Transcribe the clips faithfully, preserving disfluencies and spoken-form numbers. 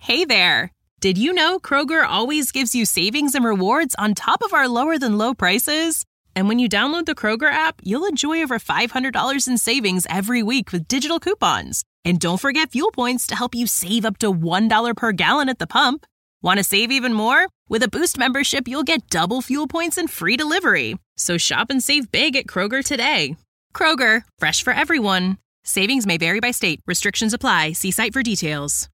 Hey there! Did you know Kroger always gives you savings and rewards on top of our lower-than-low prices? And when you download the Kroger app, you'll enjoy over five hundred dollars in savings every week with digital coupons. And don't forget fuel points to help you save up to one dollar per gallon at the pump. Want to save even more? With a Boost membership, you'll get double fuel points and free delivery. So shop and save big at Kroger today. Kroger, fresh for everyone. Savings may vary by state. Restrictions apply. See site for details.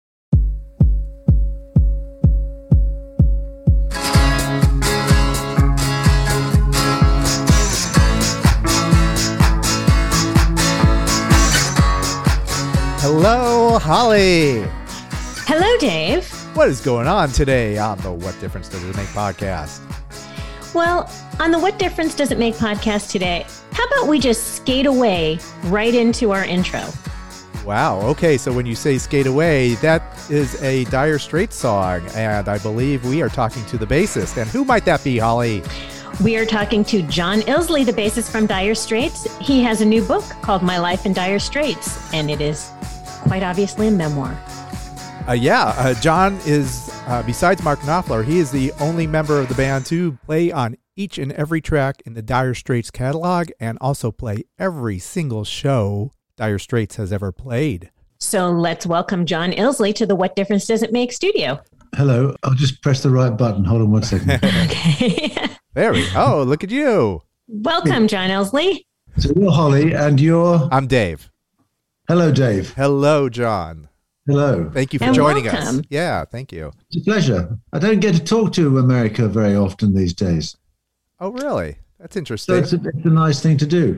Hello, Holly. Hello, Dave. What is going on today on the What Difference Does It Make podcast? Well, on the What Difference Does It Make podcast today, how about we just skate away right into our intro? Wow. Okay. So when you say skate away, that is a Dire Straits song. And I believe we are talking to the bassist. And who might that be, Holly? We are talking to John Illsley, the bassist from Dire Straits. He has a new book called My Life in Dire Straits, and it is quite obviously a memoir. Uh, yeah, uh, John is, uh, besides Mark Knopfler, he is the only member of the band to play on each and every track in the Dire Straits catalog and also play every single show Dire Straits has ever played. So let's welcome John Illsley to the What Difference Does It Make studio. Hello, I'll just press the right button. Hold on one second. Okay. There we go. Oh, look at you. Welcome, John Illsley. So you're Holly and you're... I'm Dave. Hello, Dave. Hello, John. Hello. Thank you for And joining welcome. us. Yeah, thank you. It's a pleasure. I don't get to talk to America very often these days. Oh, really? That's So interesting. it's a, it's a nice thing to do.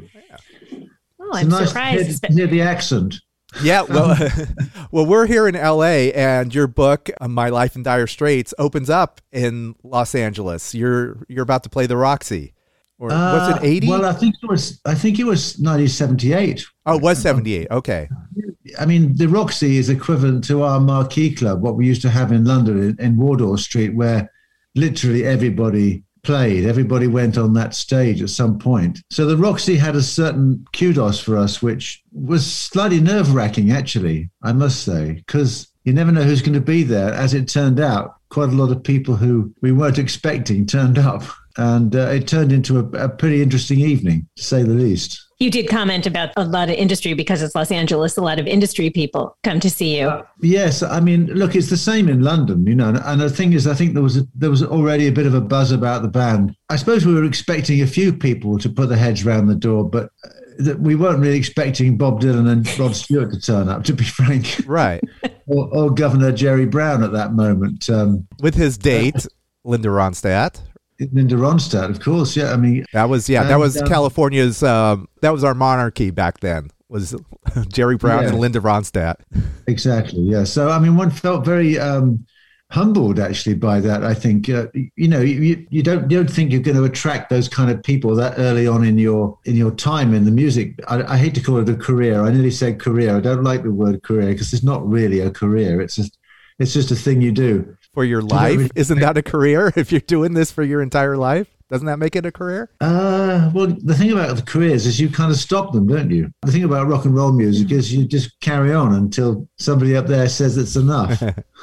Oh, It's I'm nice surprised. to hear, to hear the accent. Yeah, well, well, we're here in L A, and your book, uh, My Life in Dire Straits, opens up in Los Angeles. You're you're about to play the Roxy, or was it Uh, eighty? Well, I think it was. I think it was nineteen seventy-eight. Oh, it was seventy-eight. Okay. I mean, the Roxy is equivalent to our Marquee Club, what we used to have in London in, in Wardour Street, where literally everybody played. Everybody went on that stage at some point. So the Roxy had a certain kudos for us, which was slightly nerve-wracking, actually, I must say, because you never know who's going to be there. As it turned out, quite a lot of people who we weren't expecting turned up. And uh, it turned into a, a pretty interesting evening, to say the least. You did comment about a lot of industry because it's Los Angeles. A lot of industry people come to see you. Uh, yes, I mean, look, it's the same in London, you know. And the thing is, I think there was a, there was already a bit of a buzz about the band. I suppose we were expecting a few people to put their heads round the door, but that we weren't really expecting Bob Dylan and Rod Stewart to turn up, to be frank. Right. or, or Governor Jerry Brown at that moment. Um, With his date, Linda Ronstadt. Linda Ronstadt, of course. Yeah, I mean, That was yeah. That And, was um, California's. Um, that was our monarchy back then. Was Jerry Brown Yeah. and Linda Ronstadt. exactly. Yeah. So, I mean, one felt very um, humbled actually by that. I think uh, you know you, you don't you don't think you're going to attract those kind of people that early on in your in your time in the music. I, I hate to call it a career. I nearly said career. I don't like the word career because it's not really a career. It's just it's just a thing you do. For your don't life, really- isn't that a career? If you're doing this for your entire life, doesn't that make it a career? Uh, well, the thing about the careers is you kind of stop them, don't you? The thing about rock and roll music is you just carry on until somebody up there says it's enough.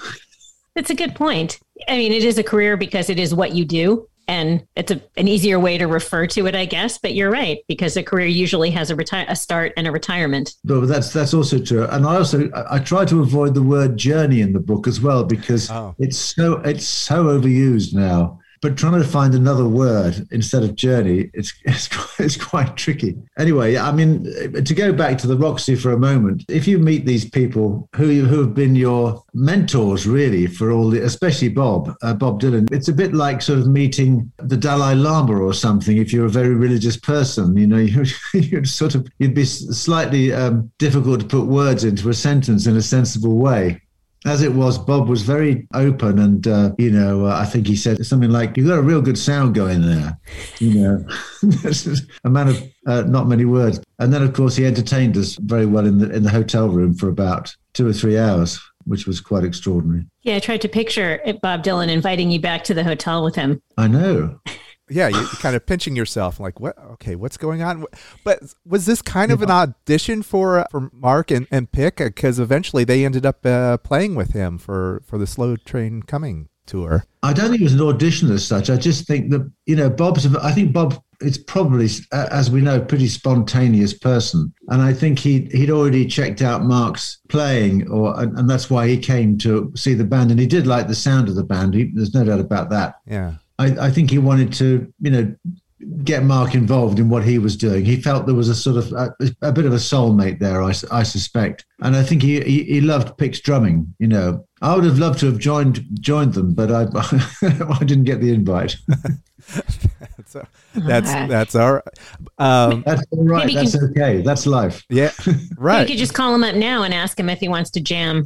That's a good point. I mean, it is a career because it is what you do. And it's a, an easier way to refer to it, I guess. But you're right, because a career usually has a, reti- a start and a retirement. But that's that's also true. And I also I I try to avoid the word journey in the book as well because Oh. it's so it's so overused now. But trying to find another word instead of journey, it's it's quite, it's quite tricky. Anyway, I mean, to go back to the Roxy for a moment, if you meet these people who who have been your mentors really for all the, especially Bob, uh, Bob Dylan, it's a bit like sort of meeting the Dalai Lama or something. If you're a very religious person, you know, you, you'd sort of you'd be slightly um, difficult to put words into a sentence in a sensible way. As it was, Bob was very open and, uh, you know, uh, I think he said something like, you've got a real good sound going there, you know. This is a man of uh, not many words. And then, of course, he entertained us very well in the in the hotel room for about two or three hours, which was quite extraordinary. Yeah, I tried to picture it, Bob Dylan inviting you back to the hotel with him. I know. yeah, you're kind of pinching yourself like, what? Okay, what's going on? But was this kind of an audition for for Mark and, and Pick? Because eventually they ended up uh, playing with him for, for the Slow Train Coming tour. I don't think it was an audition as such. I just think that, you know, Bob's, I think Bob is probably, as we know, a pretty spontaneous person. And I think he, he'd already checked out Mark's playing, or and, and that's why he came to see the band. And he did like the sound of the band. He, there's no doubt about that. Yeah. I, I think he wanted to, you know, get Mark involved in what he was doing. He felt there was a sort of a, a bit of a soulmate there, I, I suspect. And I think he, he he loved Pick's drumming. You know, I would have loved to have joined joined them, but I I didn't get the invite. that's that's that's all right. Um, that's all right. Maybe That's can, okay. That's life. Yeah, right. You could just call him up now and ask him if he wants to jam.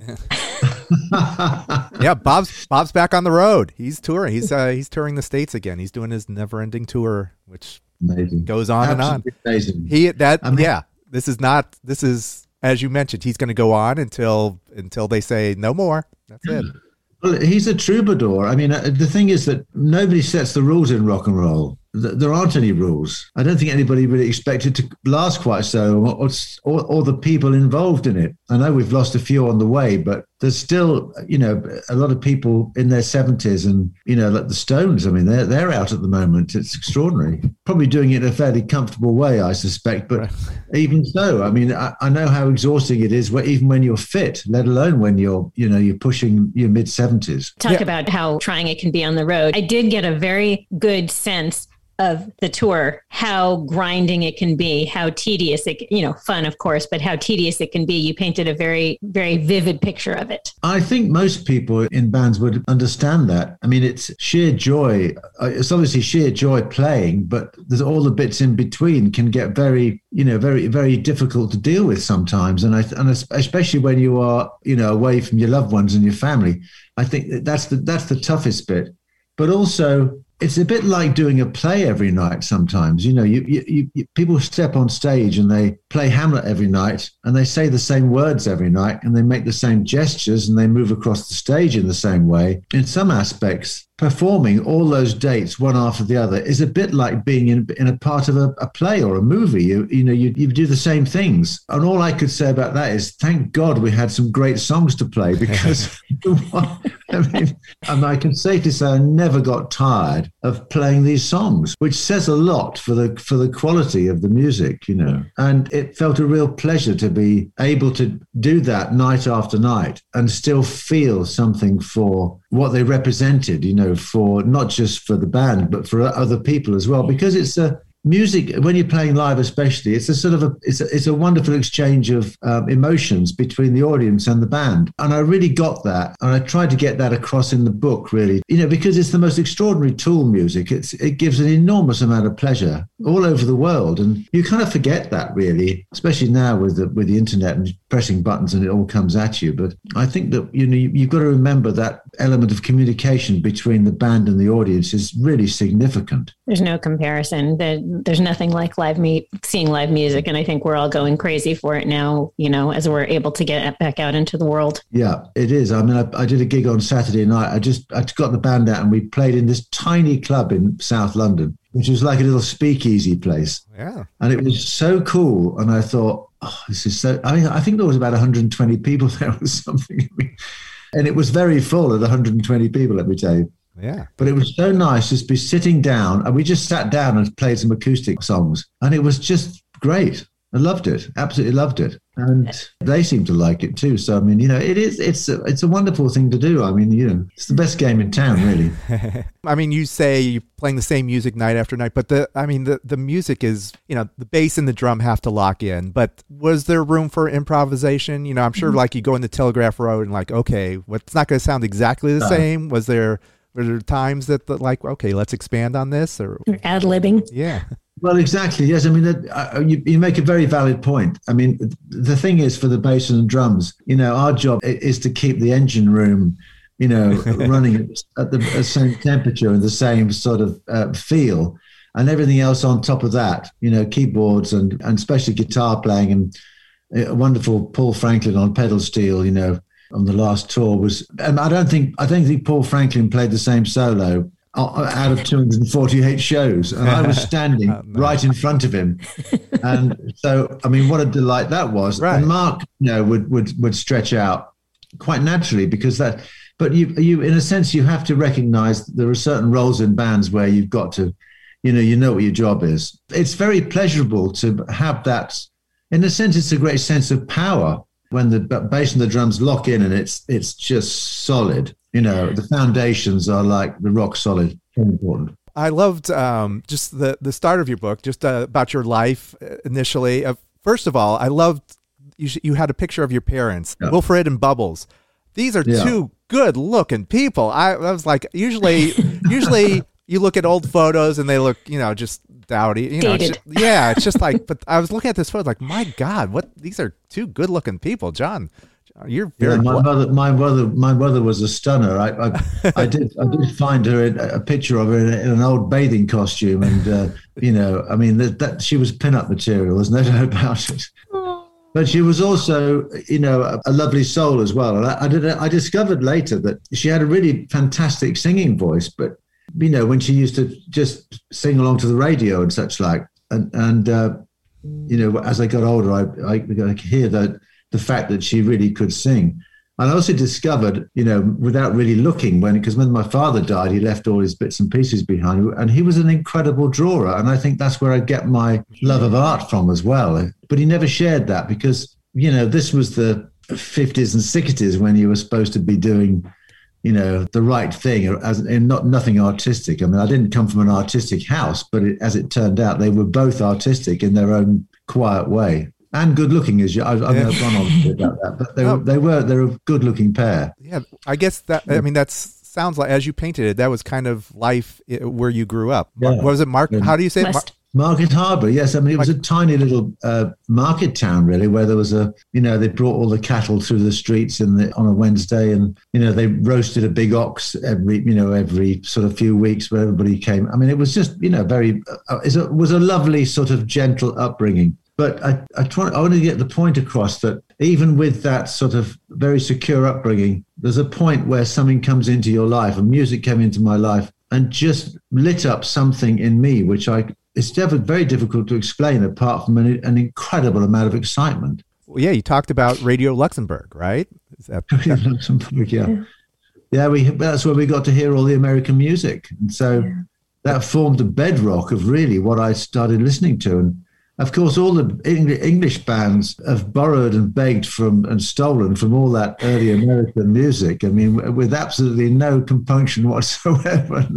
Yeah, Bob's Bob's back on the road. He's touring. He's uh, he's touring the States again. He's doing his never-ending tour, which amazing. goes on Absolutely and on. Amazing. He that I mean, yeah. This is not. This is, as you mentioned. He's going to go on until until they say no more. That's it. Well, he's a troubadour. I mean, uh, the thing is that nobody sets the rules in rock and roll. Th- there aren't any rules. I don't think anybody really expected to last quite so, or, or, or the people involved in it. I know we've lost a few on the way, but there's still, you know, a lot of people in their seventies, and, you know, like the Stones. I mean, they're they're out at the moment. It's extraordinary. Probably doing it in a fairly comfortable way, I suspect. But even so, I mean, I, I know how exhausting it is, even when you're fit, let alone when you're, you know, you're pushing your mid seventies. Talk Yeah. about how trying it can be on the road. I did get a very good sense of the tour, how grinding it can be, how tedious it, you know, fun, of course, but how tedious it can be. You painted a very, very vivid picture of it. I think most people in bands would understand that. I mean, it's sheer joy. It's obviously sheer joy playing, but there's all the bits in between can get very, you know, very, very difficult to deal with sometimes. And I, and especially when you are, you know, away from your loved ones and your family, I think that that's the that's the toughest bit. But also, it's a bit like doing a play every night sometimes. You know, you, you, you people step on stage and they play Hamlet every night, and they say the same words every night, and they make the same gestures, and they move across the stage in the same way. In some aspects, performing all those dates one after the other is a bit like being in, in a part of a, a play or a movie. You, you know, you, you do the same things. And all I could say about that is, thank God we had some great songs to play, because I mean, and I can safely say I never got tired of playing these songs, which says a lot for the for the quality of the music, you know. And it felt a real pleasure to be able to do that night after night and still feel something for what they represented, you know, for not just for the band, but for other people as well, because it's a music, when you're playing live especially, it's a sort of a it's a, it's a wonderful exchange of um, emotions between the audience and the band. And I really got that, and I tried to get that across in the book, really, you know, because it's the most extraordinary tool, music. It's it gives an enormous amount of pleasure all over the world, and you kind of forget that, really, especially now with the with the internet and pressing buttons and it all comes at you. But I think that, you know, you, you've got to remember that element of communication between the band and the audience is really significant. There's no comparison. There's nothing like live me seeing live music, and I think we're all going crazy for it now, you know, as we're able to get back out into the world. Yeah, it is. I mean, I, I did a gig on Saturday night. I just I got the band out and we played in this tiny club in South London, which was like a little speakeasy place. Yeah. And it was so cool. And I thought, oh, this is so, I mean, I think there was about one hundred twenty people there or something. And it was very full at one hundred twenty people, let me tell you. Yeah. But it was so nice just to be sitting down, and we just sat down and played some acoustic songs. And it was just great. I loved it. Absolutely loved it. And they seem to like it too. So, I mean, you know, it is, it's a, it's a wonderful thing to do. I mean, you know, it's the best game in town, really. I mean, you say you're playing the same music night after night, but the, I mean, the, the music is, you know, the bass and the drum have to lock in, but was there room for improvisation? You know, I'm sure like you go into Telegraph Road and like, okay, well, it's not going to sound exactly the Uh, same. Was there, were there times that, that like, okay, let's expand on this, or ad-libbing? Yeah. Well, exactly. Yes. I mean, that, uh, you, you make a very valid point. I mean, the thing is, for the bass and the drums, you know, our job is to keep the engine room, you know, running at the, the same temperature and the same sort of uh, feel, and everything else on top of that, you know, keyboards and, and especially guitar playing, and a wonderful Paul Franklin on pedal steel, you know, on the last tour was, and I don't think, I don't think Paul Franklin played the same solo out of two hundred forty-eight shows, and I was standing oh, no. right in front of him. And so, I mean, what a delight that was. Right. And Mark, you know, would would would stretch out quite naturally because that. But you you in a sense you have to recognize that there are certain roles in bands where you've got to, you know, you know what your job is. It's very pleasurable to have that. In a sense, it's a great sense of power when the bass and the drums lock in and it's it's just solid. You know, the foundations are like the rock solid. Very important. I loved um, just the, the start of your book, just uh, about your life initially. Uh, first of all, I loved you, you had a picture of your parents, yeah. Wilfred and Bubbles. These are yeah. two good-looking people. I, I was like, usually, usually you look at old photos and they look, you know, just dowdy. You know, it's just, yeah, it's just like. But I was looking at this photo, like, my God, what? These are two good-looking people, John. You're very. Yeah, my mother, my mother, my mother was a stunner. I, I, I did, I did find her in, a picture of her in, in an old bathing costume, and uh, you know, I mean, that, that she was pin-up material. There's no doubt about it. But she was also, you know, a, a lovely soul as well. And I, I did, I discovered later that she had a really fantastic singing voice. But you know, when she used to just sing along to the radio and such like, and and uh, you know, as I got older, I I, I could hear that. The fact that she really could sing. And I also discovered, you know, without really looking, when because when my father died, he left all his bits and pieces behind, and he was an incredible drawer. And I think that's where I get my love of art from as well. But he never shared that because, you know, this was the fifties and sixties when you were supposed to be doing, you know, the right thing, as in not nothing artistic. I mean, I didn't come from an artistic house, but it, as it turned out, they were both artistic in their own quiet way. And good looking as you, I, I yeah. I've gone on about that, but they were, they were, they're a good looking pair. Yeah, I guess that, I mean, that sounds like, as you painted it, that was kind of life where you grew up. Yeah. What was it, Mark? Yeah. How do you say West. it? Market Harbour, yes. I mean, it was a tiny little uh, market town, really, where there was a, you know, they brought all the cattle through the streets in the, on a Wednesday, and you know, they roasted a big ox every, you know, every sort of few weeks where everybody came. I mean, it was just, you know, very, uh, it was a lovely sort of gentle upbringing. But I, I try. I want to get the point across that even with that sort of very secure upbringing, there's a point where something comes into your life, and music came into my life and just lit up something in me, which I it's very difficult to explain apart from an, an incredible amount of excitement. Well, yeah, you talked about Radio Luxembourg, right? Is that, Radio Luxembourg, yeah. yeah, yeah. We that's where we got to hear all the American music, and so yeah. that formed the bedrock of really what I started listening to. And of course, all the English bands have borrowed and begged from and stolen from all that early American music. I mean, with absolutely no compunction whatsoever.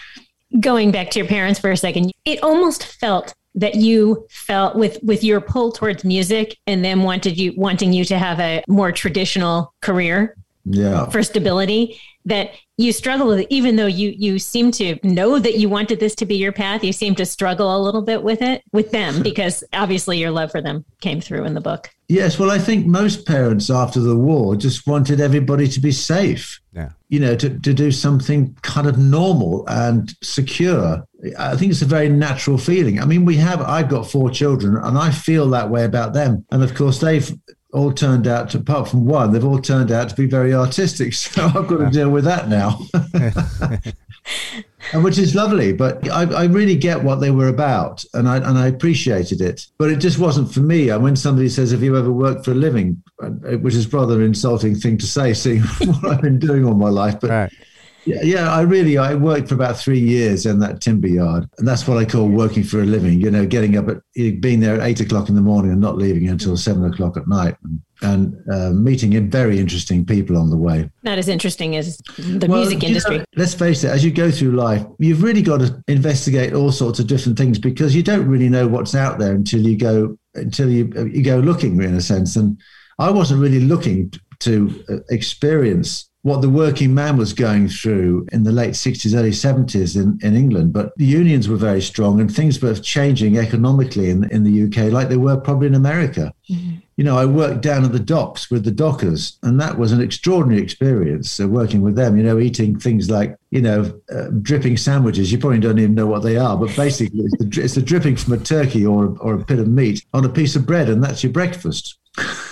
Going back to your parents for a second, it almost felt that you felt with, with your pull towards music and them wanted you wanting you to have a more traditional career yeah. for stability, that you struggle with it, even though you you seem to know that you wanted this to be your path. You seem to struggle a little bit with it, with them, because obviously your love for them came through in the book. Yes, well, I think most parents after the war just wanted everybody to be safe. Yeah, you know, to, to do something kind of normal and secure. I think it's a very natural feeling. I mean, we have, I've got four children and I feel that way about them. And of course, they've all turned out to, apart from one, they've all turned out to be very artistic. So I've got to deal with that now, and which is lovely. But I, I really get what they were about, and I and I appreciated it. But it just wasn't for me. And when somebody says, "Have you ever worked for a living?" which is rather an insulting thing to say, seeing what I've been doing all my life, but. Right. Yeah, yeah, I really, I worked for about three years in that timber yard. And that's what I call working for a living, you know, getting up at, being there at eight o'clock in the morning and not leaving until seven o'clock at night, and, and uh, meeting very interesting people on the way. Not as interesting as the well, music industry. Know, let's face it, as you go through life, you've really got to investigate all sorts of different things, because you don't really know what's out there until you go, until you, you go looking, in a sense. And I wasn't really looking to experience what the working man was going through in the late sixties, early seventies in, in England. But the unions were very strong and things were changing economically in, in the U K like they were probably in America. Mm-hmm. You know, I worked down at the docks with the dockers, and that was an extraordinary experience, uh, working with them, you know, eating things like, you know, uh, dripping sandwiches. You probably don't even know what they are, but basically it's the, it's the dripping from a turkey or, or a bit of meat on a piece of bread, and that's your breakfast.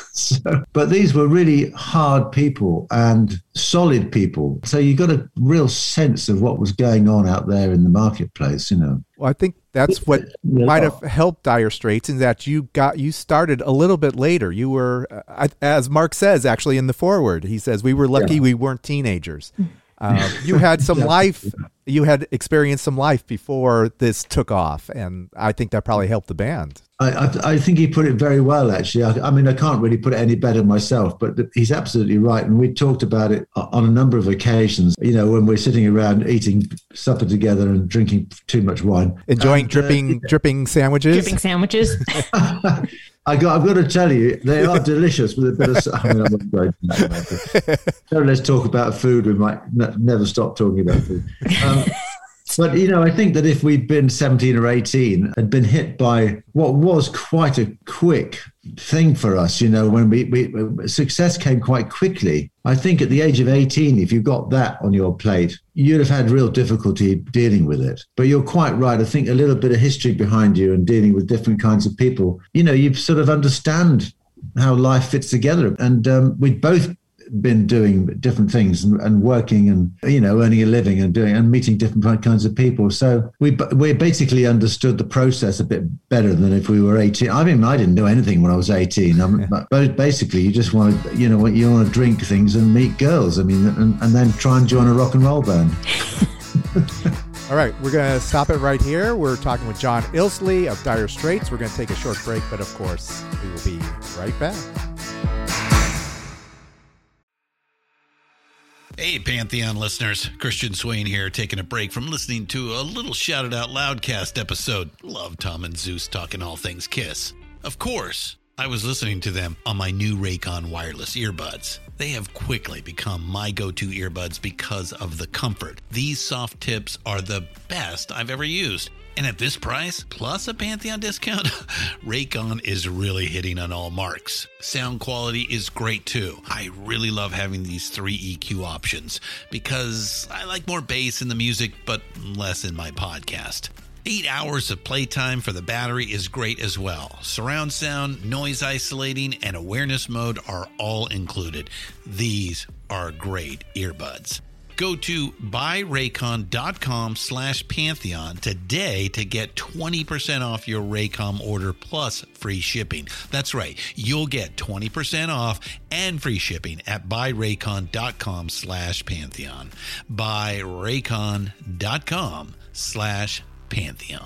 so, but these were really hard people and solid people. So you got a real sense of what was going on out there in the marketplace, you know. Well, I think that's what Yeah. might have helped Dire Straits in that you got you started a little bit later. You were, uh, as Mark says, actually in the foreword, he says, we were lucky Yeah. we weren't teenagers. Uh, you had some Yeah. life, you had experienced some life before this took off, and I think that probably helped the band. I, I, I think he put it very well, actually. I, I mean, I can't really put it any better myself, but he's absolutely right. And we talked about it on a number of occasions, you know, when we're sitting around eating supper together and drinking too much wine. Enjoying and, dripping uh, dripping sandwiches. Dripping sandwiches. I got, I've got to tell you, they are delicious with a bit of. I mean, I'm not going to that. So let's talk about food. We might n- never stop talking about food. Um, but, you know, I think that if we'd been seventeen or eighteen and been hit by what was quite a quick thing for us, you know, when we, we success came quite quickly. I think at the age of eighteen, if you got that on your plate, you'd have had real difficulty dealing with it. But you're quite right. I think a little bit of history behind you and dealing with different kinds of people, you know, you sort of understand how life fits together. And um, we'd both been doing different things and, and working and, you know, earning a living and doing and meeting different kinds of people. So we we basically understood the process a bit better than if we were eighteen. I mean, I didn't do anything when I was eighteen. I'm, but basically, you just want to, you know, you want to drink things and meet girls. I mean, and, and then try and join a rock and roll band. All right, we're going to stop it right here. We're talking with John Illsley of Dire Straits. We're going to take a short break, but of course, we will be right back. Hey, Pantheon listeners. Christian Swain here, taking a break from listening to a little Shout It Out Loudcast episode. Love Tom and Zeus talking all things Kiss. Of course, I was listening to them on my new Raycon wireless earbuds. They have quickly become my go-to earbuds because of the comfort. These soft tips are the best I've ever used. And at this price, plus a Pantheon discount, Raycon is really hitting on all marks. Sound quality is great too. I really love having these three E Q options because I like more bass in the music, but less in my podcast. Eight hours of playtime for the battery is great as well. Surround sound, noise isolating, and awareness mode are all included. These are great earbuds. Go to buyraycon.com slash Pantheon today to get twenty percent off your Raycom order plus free shipping. That's right. You'll get twenty percent off and free shipping at buyraycon.com slash Pantheon. Buyraycon.com slash Pantheon.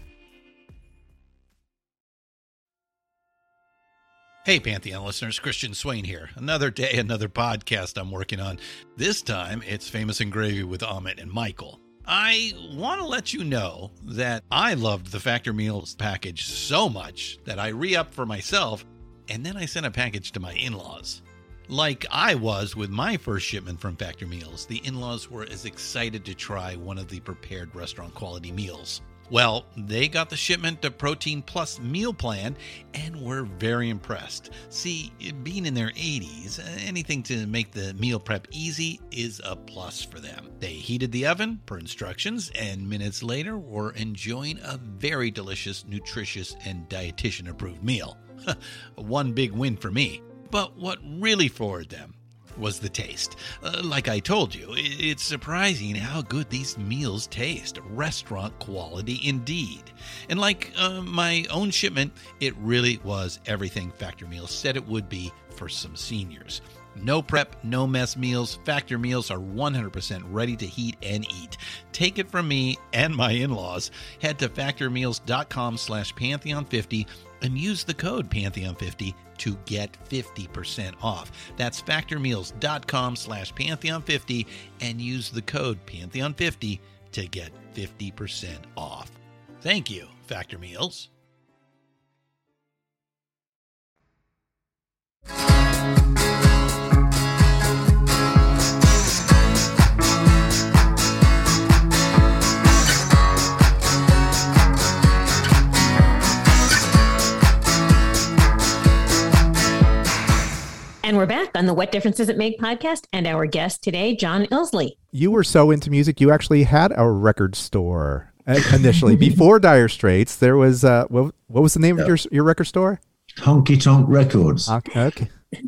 Hey, Pantheon listeners, Christian Swain here. Another day, another podcast I'm working on. This time, it's Famous and Gravy with Amit and Michael. I want to let you know that I loved the Factor Meals package so much that I re-upped for myself, and then I sent a package to my in-laws. Like I was with my first shipment from Factor Meals, the in-laws were as excited to try one of the prepared restaurant quality meals. Well, they got the shipment to Protein Plus meal plan and were very impressed. See, being in their eighties, anything to make the meal prep easy is a plus for them. They heated the oven per instructions and minutes later were enjoying a very delicious, nutritious, and dietitian-approved meal. One big win for me. But what really floored them was the taste. Uh, like I told you, it's surprising how good these meals taste. Restaurant quality indeed. And like uh, my own shipment, it really was everything Factor Meals said it would be for some seniors. No prep, no mess meals. Factor Meals are one hundred percent ready to heat and eat. Take it from me and my in-laws. Head to factormeals.com slash Pantheon50 and use the code Pantheon fifty to get fifty percent off. That's factormeals.com slash Pantheon50 and use the code Pantheon fifty to get fifty percent off. Thank you, Factor Meals. And we're back on the What Difference Does It Make podcast, and our guest today, John Illsley. You were so into music, you actually had a record store initially. Before Dire Straits, there was, uh, what, what was the name yeah. of your your record store? Honky Tonk Records. Okay. okay.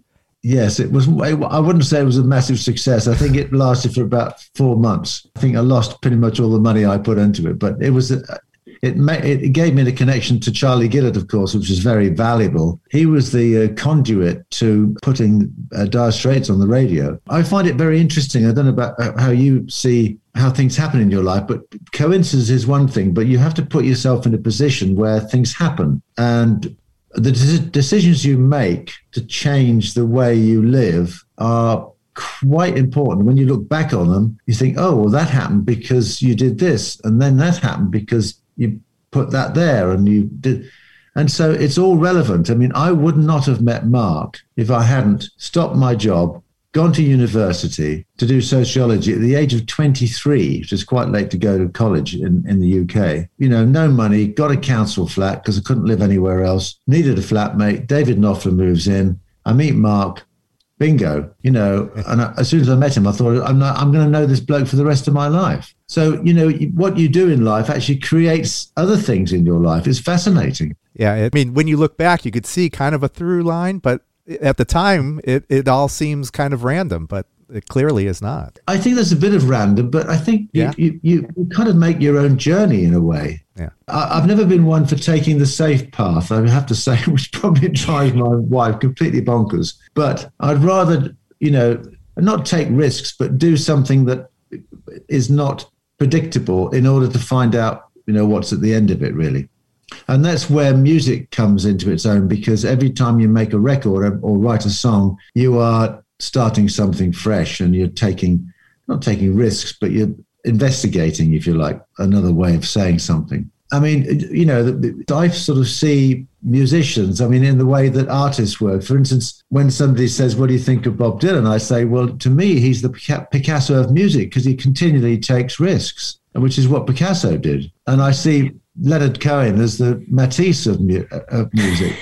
Yes, it was. I wouldn't say it was a massive success. I think it lasted for about four months. I think I lost pretty much all the money I put into it, but it was. It it gave me the connection to Charlie Gillett, of course, which was very valuable. He was the uh, conduit to putting uh, Dire Straits on the radio. I find it very interesting. I don't know about how you see how things happen in your life, but coincidence is one thing, but you have to put yourself in a position where things happen. And the de- decisions you make to change the way you live are quite important. When you look back on them, you think, oh, well, that happened because you did this. And then that happened because you put that there and you did. And so it's all relevant. I mean, I would not have met Mark if I hadn't stopped my job, gone to university to do sociology at the age of twenty-three, which is quite late to go to college in, in the U K. You know, no money, got a council flat because I couldn't live anywhere else, needed a flatmate. David Knopfler moves in. I meet Mark. Bingo, you know, and I, as soon as I met him, I thought, I'm not, I'm going to know this bloke for the rest of my life. So, you know, what you do in life actually creates other things in your life. It's fascinating. Yeah. I mean, when you look back, you could see kind of a through line, but at the time, it, it all seems kind of random, but it clearly is not. I think there's a bit of random, but I think you, yeah. you, you, you kind of make your own journey in a way. Yeah. I, I've never been one for taking the safe path, I have to say, which probably drives my wife completely bonkers. But I'd rather, you know, not take risks, but do something that is not predictable in order to find out, you know, what's at the end of it, really. And that's where music comes into its own, because every time you make a record or, or write a song, you are starting something fresh and you're taking, not taking risks, but you're investigating, if you like, another way of saying something. I mean, you know, the, the, I sort of see musicians, I mean, in the way that artists work. For instance, when somebody says, what do you think of Bob Dylan? I say, well, to me, he's the Picasso of music because he continually takes risks, which is what Picasso did. And I see Leonard Cohen as the Matisse of, mu- of music.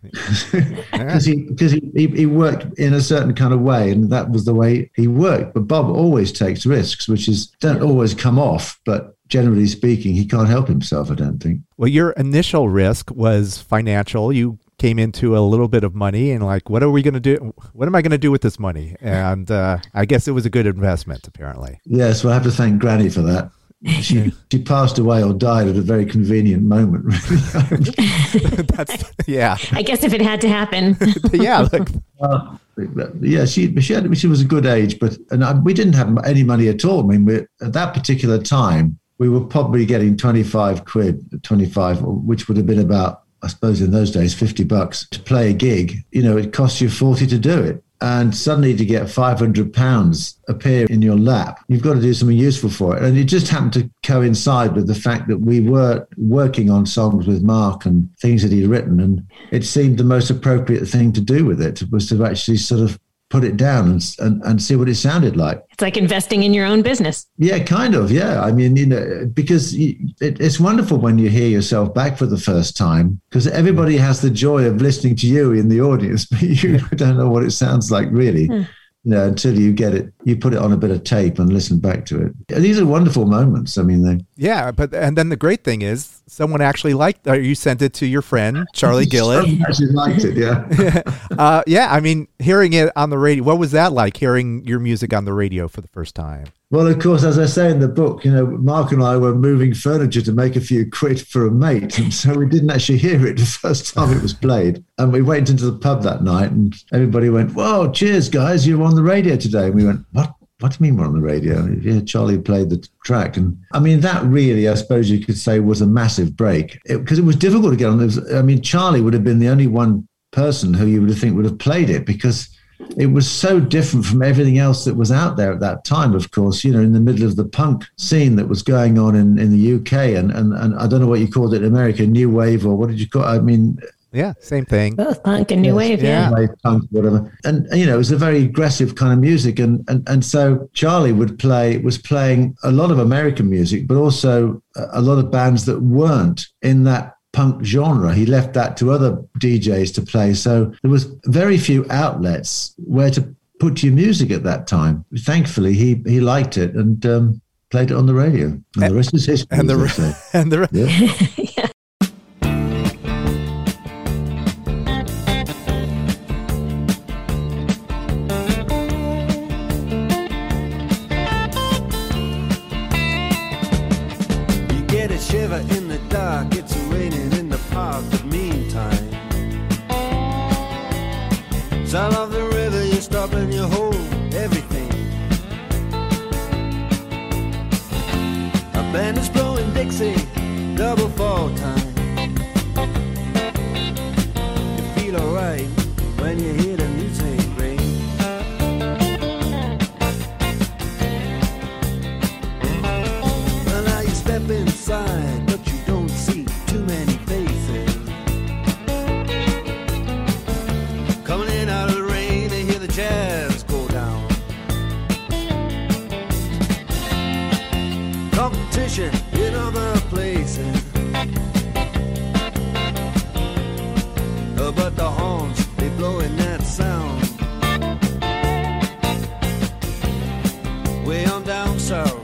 Because he because he, he, he worked in a certain kind of way, and that was the way he worked. But Bob always takes risks, which is don't always come off, but generally speaking, he can't help himself, I don't think. Well, your initial risk was financial. You came into a little bit of money and like, what are we going to do? What am I going to do with this money? And uh, I guess it was a good investment, apparently. Yes, well, I have to thank Granny for that. She she passed away or died at a very convenient moment, really. That's, yeah. I guess if it had to happen. yeah. Like, uh, yeah, she she had she was a good age, but and I, we didn't have any money at all. I mean, we, at that particular time, we were probably getting twenty-five quid, twenty-five, which would have been about, I suppose in those days, fifty bucks to play a gig. You know, it costs you forty to do it. And suddenly to get five hundred pounds appear in your lap, you've got to do something useful for it. And it just happened to coincide with the fact that we were working on songs with Mark and things that he'd written. And it seemed the most appropriate thing to do with it was to actually sort of put it down and, and, and see what it sounded like. It's like investing in your own business. Yeah, kind of. Yeah. I mean, you know, because it, it's wonderful when you hear yourself back for the first time, because everybody has the joy of listening to you in the audience, but you don't know what it sounds like really. Hmm. You know, until you get it, you put it on a bit of tape and listen back to it. These are wonderful moments. I mean, they. Yeah, but and then the great thing is, someone actually liked. Or you sent it to your friend Charlie Gillett. Someone actually liked it, yeah. uh, yeah, I mean, hearing it on the radio. What was that like? Hearing your music on the radio for the first time? Well, of course, as I say in the book, you know, Mark and I were moving furniture to make a few quid for a mate. And so we didn't actually hear it the first time it was played. And we went into the pub that night and everybody went, whoa, cheers, guys, you're on the radio today. And we went, what? What do you mean we're on the radio? Yeah, Charlie played the track. And I mean, that really, I suppose you could say, was a massive break. Because it, it was difficult to get on. It was, I mean, Charlie would have been the only one person who you would have think would have played it, because it was so different from everything else that was out there at that time, of course, you know, in the middle of the punk scene that was going on in, in the U K. And, and, and I don't know what you called it in America, new wave, or what did you call it? I mean... Yeah, same thing. Both punk and new yes, wave, yeah. yeah. Wave, punk, whatever. And, you know, it was a very aggressive kind of music. And, and, and so Charlie would play, was playing a lot of American music, but also a lot of bands that weren't in that punk genre. He left that to other D Js to play. So there was very few outlets where to put your music at that time. Thankfully, he he liked it and um, played it on the radio. And, and the rest is history. And the re- and the re- yeah. Band is blowing Dixie, double fall time. You feel alright when you hear the music ring. Well, now you step inside, but you don't see too many faces. Coming in out of the rain, they hear the jazz go down. Competition in other places. Uh, but the horns, they blowing that sound. Way on down south.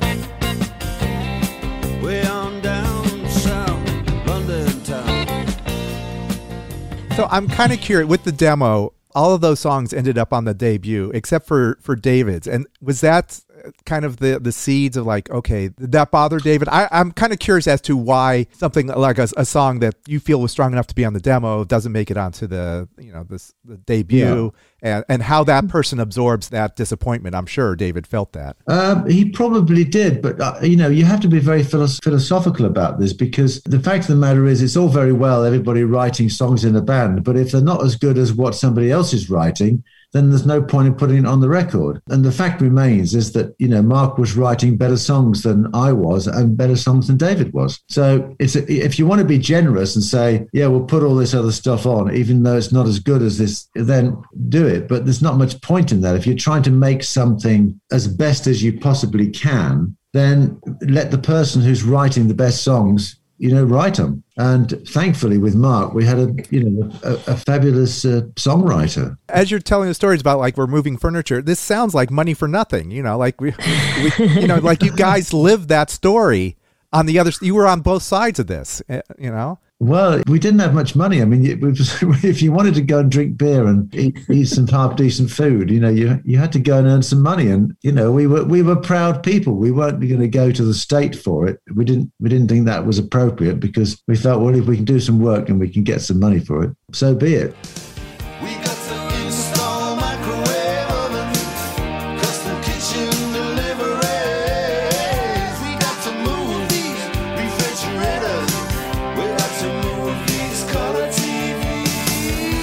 Way on down south. London town. So I'm kind of curious with the demo. All of those songs ended up on the debut, except for for David's. And was that kind of the the seeds of like, okay, did that bother David? I, I'm kind of curious as to why something like a, a song that you feel was strong enough to be on the demo doesn't make it onto the you know this the debut, yeah. and and how that person absorbs that disappointment. I'm sure David felt that. Um, he probably did, but uh, you know, you have to be very philosoph- philosophical about this, because the fact of the matter is, it's all very well everybody writing songs in a band, but if they're not as good as what somebody else is writing, then there's no point in putting it on the record. And the fact remains is that, you know, Mark was writing better songs than I was and better songs than David was. So it's a, if you want to be generous and say, yeah, we'll put all this other stuff on, even though it's not as good as this, then do it. But there's not much point in that. If you're trying to make something as best as you possibly can, then let the person who's writing the best songs, you know, write them. And thankfully with Mark, we had a, you know, a, a fabulous uh, songwriter. As you're telling the stories about like we're moving furniture, this sounds like Money for Nothing, you know, like we, we you know, like you guys lived that story on the other, you were on both sides of this, you know? Well, we didn't have much money. I mean, it was, if you wanted to go and drink beer and eat, eat some half decent food, you know, you you had to go and earn some money. And you know, we were we were proud people. We weren't going to go to the state for it. We didn't we didn't think that was appropriate, because we felt, well, if we can do some work and we can get some money for it, so be it. We got to install microwave oven, custom kitchen deliveries. We got to move these refrigerators. We got to move these color T Vs.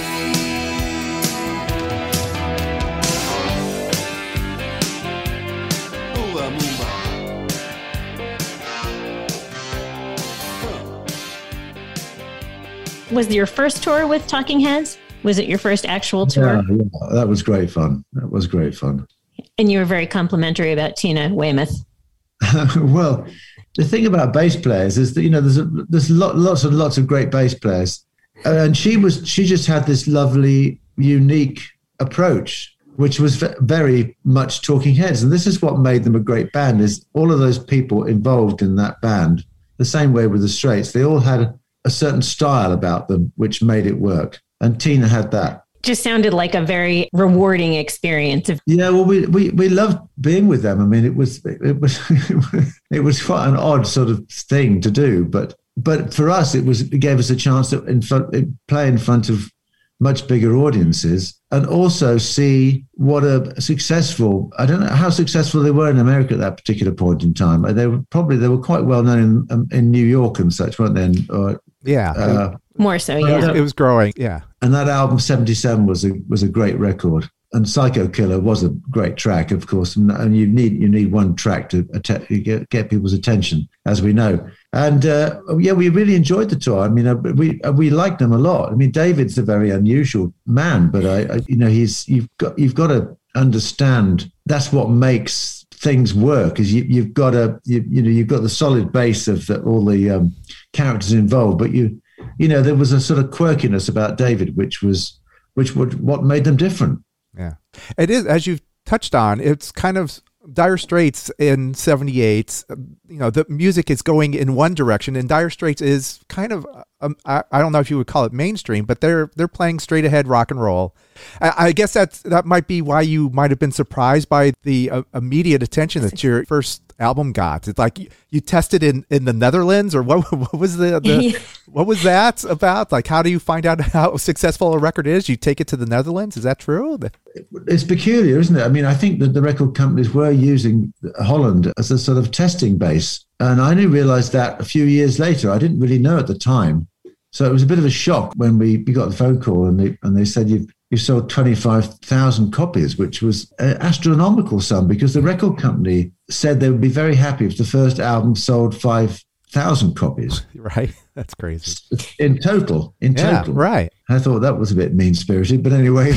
Move on, move on. Was your first tour with Talking Heads? Was it your first actual tour? Yeah, yeah, that was great fun. That was great fun. And you were very complimentary about Tina Weymouth. Well, the thing about bass players is that, you know, there's a, there's lot, lots and lots of great bass players, and she was she just had this lovely, unique approach, which was v- very much Talking Heads, and this is what made them a great band. Is all of those people involved in that band, the same way with the Straits, they all had a certain style about them which made it work, and Tina had that. Just sounded like a very rewarding experience. Of- Yeah, well, we, we, we loved being with them. I mean, it was it was it was quite an odd sort of thing to do, but but for us, it was it gave us a chance to in front, play in front of much bigger audiences, and also see what a successful, I don't know how successful they were in America at that particular point in time. They were probably they were quite well known in in New York and such, weren't they? And, or, Yeah. Uh, More so, it, yeah. was, it was growing. Yeah. And that album seventy-seven was a was a great record. And Psycho Killer was a great track, of course. And, and you need you need one track to att- get, get people's attention, as we know. And uh, yeah, we really enjoyed the tour. I mean, uh, we uh, we liked them a lot. I mean, David's a very unusual man, but I, I you know he's you've got you've got to understand that's what makes things work. Is you you've got a you, you know you've got the solid base of the, all the um, characters involved, but you. You know, there was a sort of quirkiness about David, which was, which would what made them different. Yeah, it is, as you've touched on. It's kind of Dire Straits in seventy-eight. You know, the music is going in one direction, and Dire Straits is kind of um, I, I don't know if you would call it mainstream, but they're they're playing straight ahead rock and roll. I, I guess that's that might be why you might have been surprised by the uh, immediate attention that your first album got? It's like you, you tested in, in the Netherlands, or what? What was the, the Yeah. what was that about? Like, how do you find out how successful a record is? You take it to the Netherlands. Is that true? It's peculiar, isn't it? I mean, I think that the record companies were using Holland as a sort of testing base. And I only realized that a few years later. I didn't really know at the time. So it was a bit of a shock when we, we got the phone call and they, and they said, you've, you sold twenty-five thousand copies, which was an astronomical sum, because the record company said they would be very happy if the first album sold five thousand copies. Right. That's crazy. In total. In Yeah, total. right. I thought that was a bit mean-spirited, but anyway.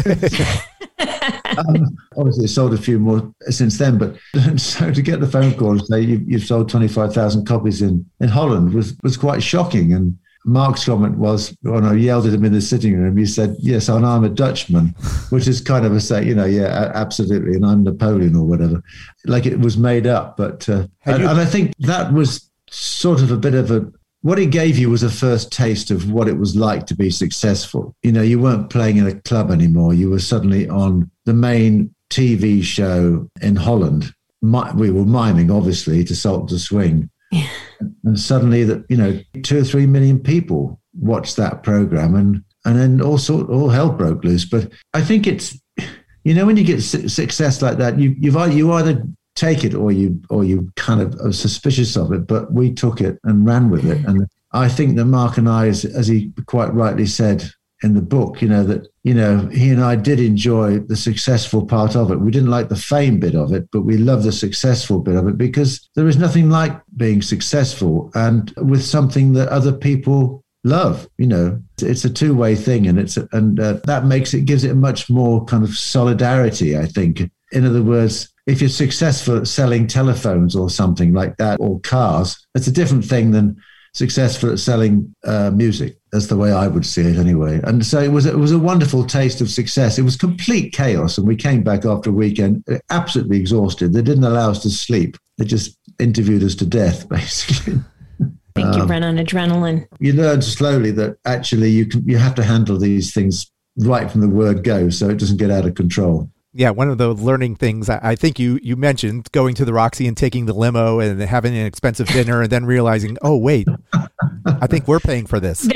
um, obviously, it sold a few more since then. But so to get the phone call and say you, you've sold twenty-five thousand copies in, in Holland was, was quite shocking. And Mark's comment was, when I yelled at him in the sitting room, he said, yes, and I'm a Dutchman, which is kind of a say, you know, yeah, absolutely. And I'm Napoleon or whatever. Like it was made up. But uh, and, you- and I think that was sort of a bit of a, what it gave you was a first taste of what it was like to be successful. You know, you weren't playing in a club anymore. You were suddenly on the main T V show in Holland. We were miming, obviously, to Salt to Swing. Yeah. And suddenly that, you know, two or three million people watched that program, and, and then all sort, all hell broke loose. But I think it's, you know, when you get su- success like that, you, you've, you either take it or you, or you kind of are suspicious of it, but we took it and ran with it. And I think that Mark and I, as, as he quite rightly said in the book, you know, that, you know, he and I did enjoy the successful part of it. We didn't like the fame bit of it, but we love the successful bit of it, because there is nothing like being successful and with something that other people love. You know, it's a two-way thing, and it's, and uh, that makes it, gives it a much more kind of solidarity, I think. In other words, if you're successful at selling telephones or something like that, or cars, it's a different thing than successful at selling uh, music. That's the way I would see it anyway. And so it was, it was a wonderful taste of success. It was complete chaos. And we came back after a weekend absolutely exhausted. They didn't allow us to sleep. They just interviewed us to death, basically. I think you run on adrenaline. You learn slowly that actually you can, you have to handle these things right from the word go, so it doesn't get out of control. Yeah, one of the learning things I I think you, you mentioned, going to the Roxy and taking the limo and having an expensive dinner and then realizing, oh, wait, I think we're paying for this.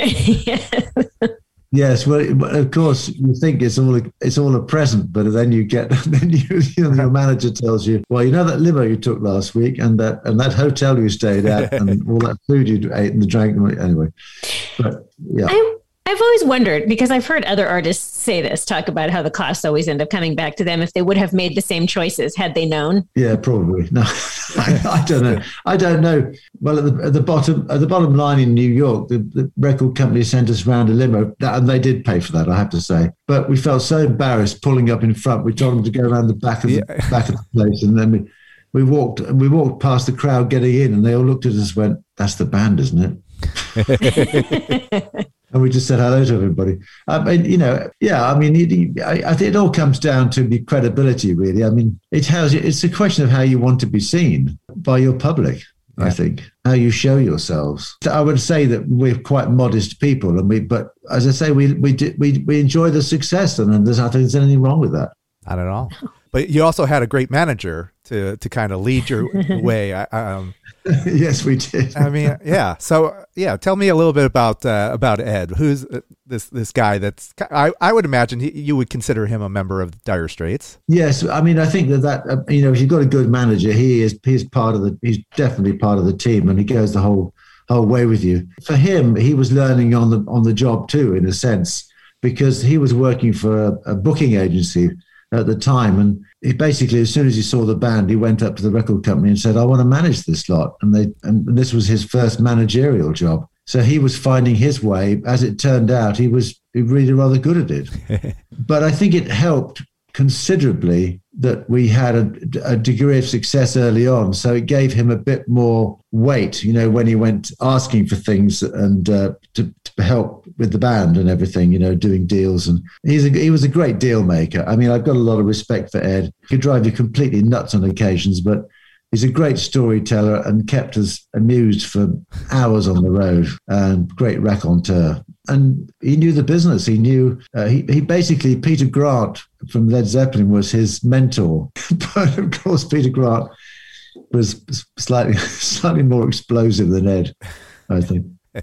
Yes, well, of course, you think it's all a, it's all a present, but then you get then you, you know, your manager tells you, well, you know that limo you took last week, and that and that hotel you stayed at, and all that food you ate and the drank. Anyway, but yeah. I, I've always wondered, because I've heard other artists say this, talk about how the costs always end up coming back to them if they would have made the same choices had they known. Yeah, probably. No, I, I don't know. I don't know. Well, at the, at the bottom, at the bottom line in New York, the, the record company sent us round a limo, and they did pay for that, I have to say. But we felt so embarrassed pulling up in front. We told them to go around the back of the yeah. back of the place, and then we we walked we walked past the crowd getting in, and they all looked at us and went, "That's the band, isn't it?" And we just said hello to everybody. I mean, you know, yeah, I mean, it, I, I think it all comes down to the credibility, really. I mean, it has, it's a question of how you want to be seen by your public, yeah. I think, how you show yourselves. I would say that we're quite modest people, and we, but as I say, we we we we enjoy the success, and there's, I don't think there's anything wrong with that. Not at all. But you also had a great manager to to kind of lead your way. Um, yes, we did. I mean, yeah. So, yeah, tell me a little bit about uh, about Ed. Who's this this guy? That's I, I would imagine he, you would consider him a member of Dire Straits. Yes, I mean, I think that that uh, you know, if you've got a good manager, he is he's part of the he's definitely part of the team, and he goes the whole whole way with you. For him, he was learning on the on the job too, in a sense, because he was working for a, a booking agency at the time, and he basically, as soon as he saw the band, he went up to the record company and said, "I want to manage this lot," and they and this was his first managerial job. So he was finding his way. As it turned out, he was really rather good at it. But I think it helped considerably that we had a, a degree of success early on. So it gave him a bit more weight, you know, when he went asking for things and uh, to, to help with the band and everything, you know, doing deals. And he's a, he was a great deal maker. I mean, I've got a lot of respect for Ed. He could drive you completely nuts on occasions, but he's a great storyteller and kept us amused for hours on the road, and great raconteur. And he knew the business. He knew, uh, he, he basically, Peter Grant from Led Zeppelin was his mentor. But of course, Peter Grant was slightly slightly more explosive than Ed, I think.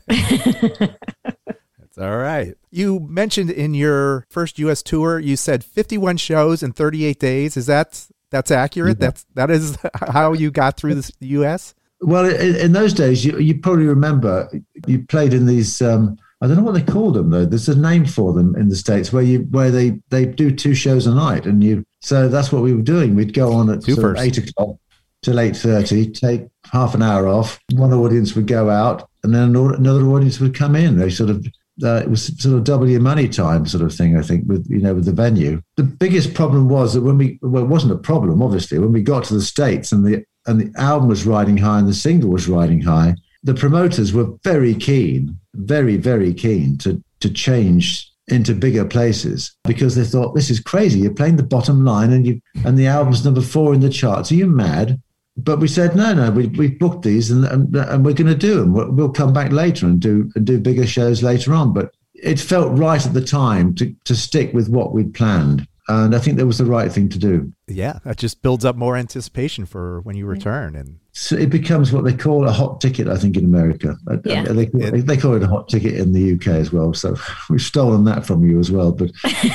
That's all right. You mentioned in your first U S tour, you said fifty-one shows in thirty-eight days. Is that that's accurate? Yeah. That's that is how you got through the U S? Well, in, in those days, you, you probably remember you played in these. Um, I don't know what they call them though. There's a name for them in the States where you where they, they do two shows a night, and you. So that's what we were doing. We'd go on at sort of eight o'clock till eight thirty, take half an hour off. One audience would go out, and then another audience would come in. They sort of uh, it was sort of double your money time sort of thing. I think with you know with the venue. The biggest problem was that when we well, it wasn't a problem obviously when we got to the States and the and the album was riding high and the single was riding high. The promoters were very keen, very, very keen to, to change into bigger places because they thought, this is crazy. You're playing the bottom line and you and the album's number four in the charts. Are you mad? But we said, no, no, we, we've booked these and, and, and we're going to do them. We'll, we'll come back later and do and do bigger shows later on. But it felt right at the time to, to stick with what we'd planned. And I think that was the right thing to do. Yeah, that just builds up more anticipation for when you return. And so it becomes what they call a hot ticket, I think, in America. Yeah. They, they, they call it a hot ticket in the U K as well. So we've stolen that from you as well. But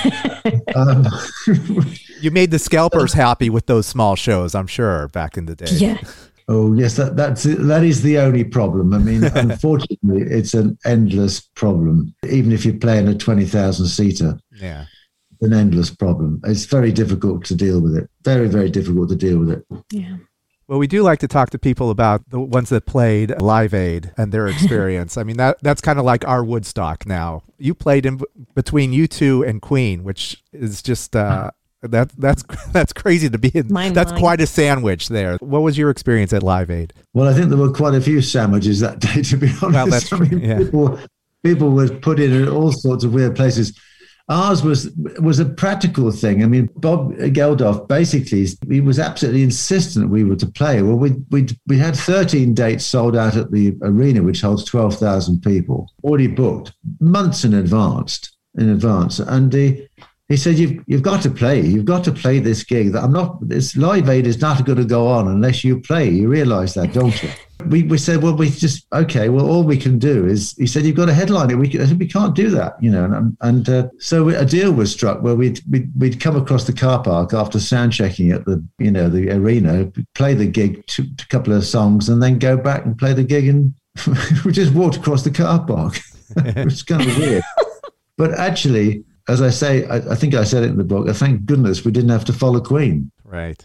um, you made the scalpers happy with those small shows, I'm sure, back in the day. Yeah. Oh, yes, that, that's, that is the only problem. I mean, unfortunately, it's an endless problem. Even if you're playing a twenty thousand seater. Yeah. An endless problem. It's very difficult to deal with it. Very, very difficult to deal with it. Yeah. Well, we do like to talk to people about the ones that played Live Aid and their experience. I mean, that that's kind of like our Woodstock now. You played in between U two and Queen, which is just uh, that that's that's crazy to be in. Mind that's blowing. quite a sandwich there. What was your experience at Live Aid? Well, I think there were quite a few sandwiches that day, to be honest. Well, that's I true, mean, yeah. people, people were put in all sorts of weird places. Ours was was a practical thing. I mean, Bob Geldof basically he was absolutely insistent we were to play. Well, we we we had thirteen dates sold out at the arena, which holds twelve thousand people, already booked months in advance. In advance, and he he said, "You've you've got to play. You've got to play this gig. That I'm not. This Live Aid is not going to go on unless you play. You realise that, don't you?" We we said, well, we just, okay, well, all we can do is, he said, you've got to headline it. We, I said, we can't do that, you know. And, and uh, so a deal was struck where we'd, we'd, we'd come across the car park after sound checking at the, you know, the arena, play the gig, to, a couple of songs, and then go back and play the gig. And we just walked across the car park. It was kind of weird. But actually, as I say, I, I think I said it in the book, I thank goodness we didn't have to follow Queen. Right.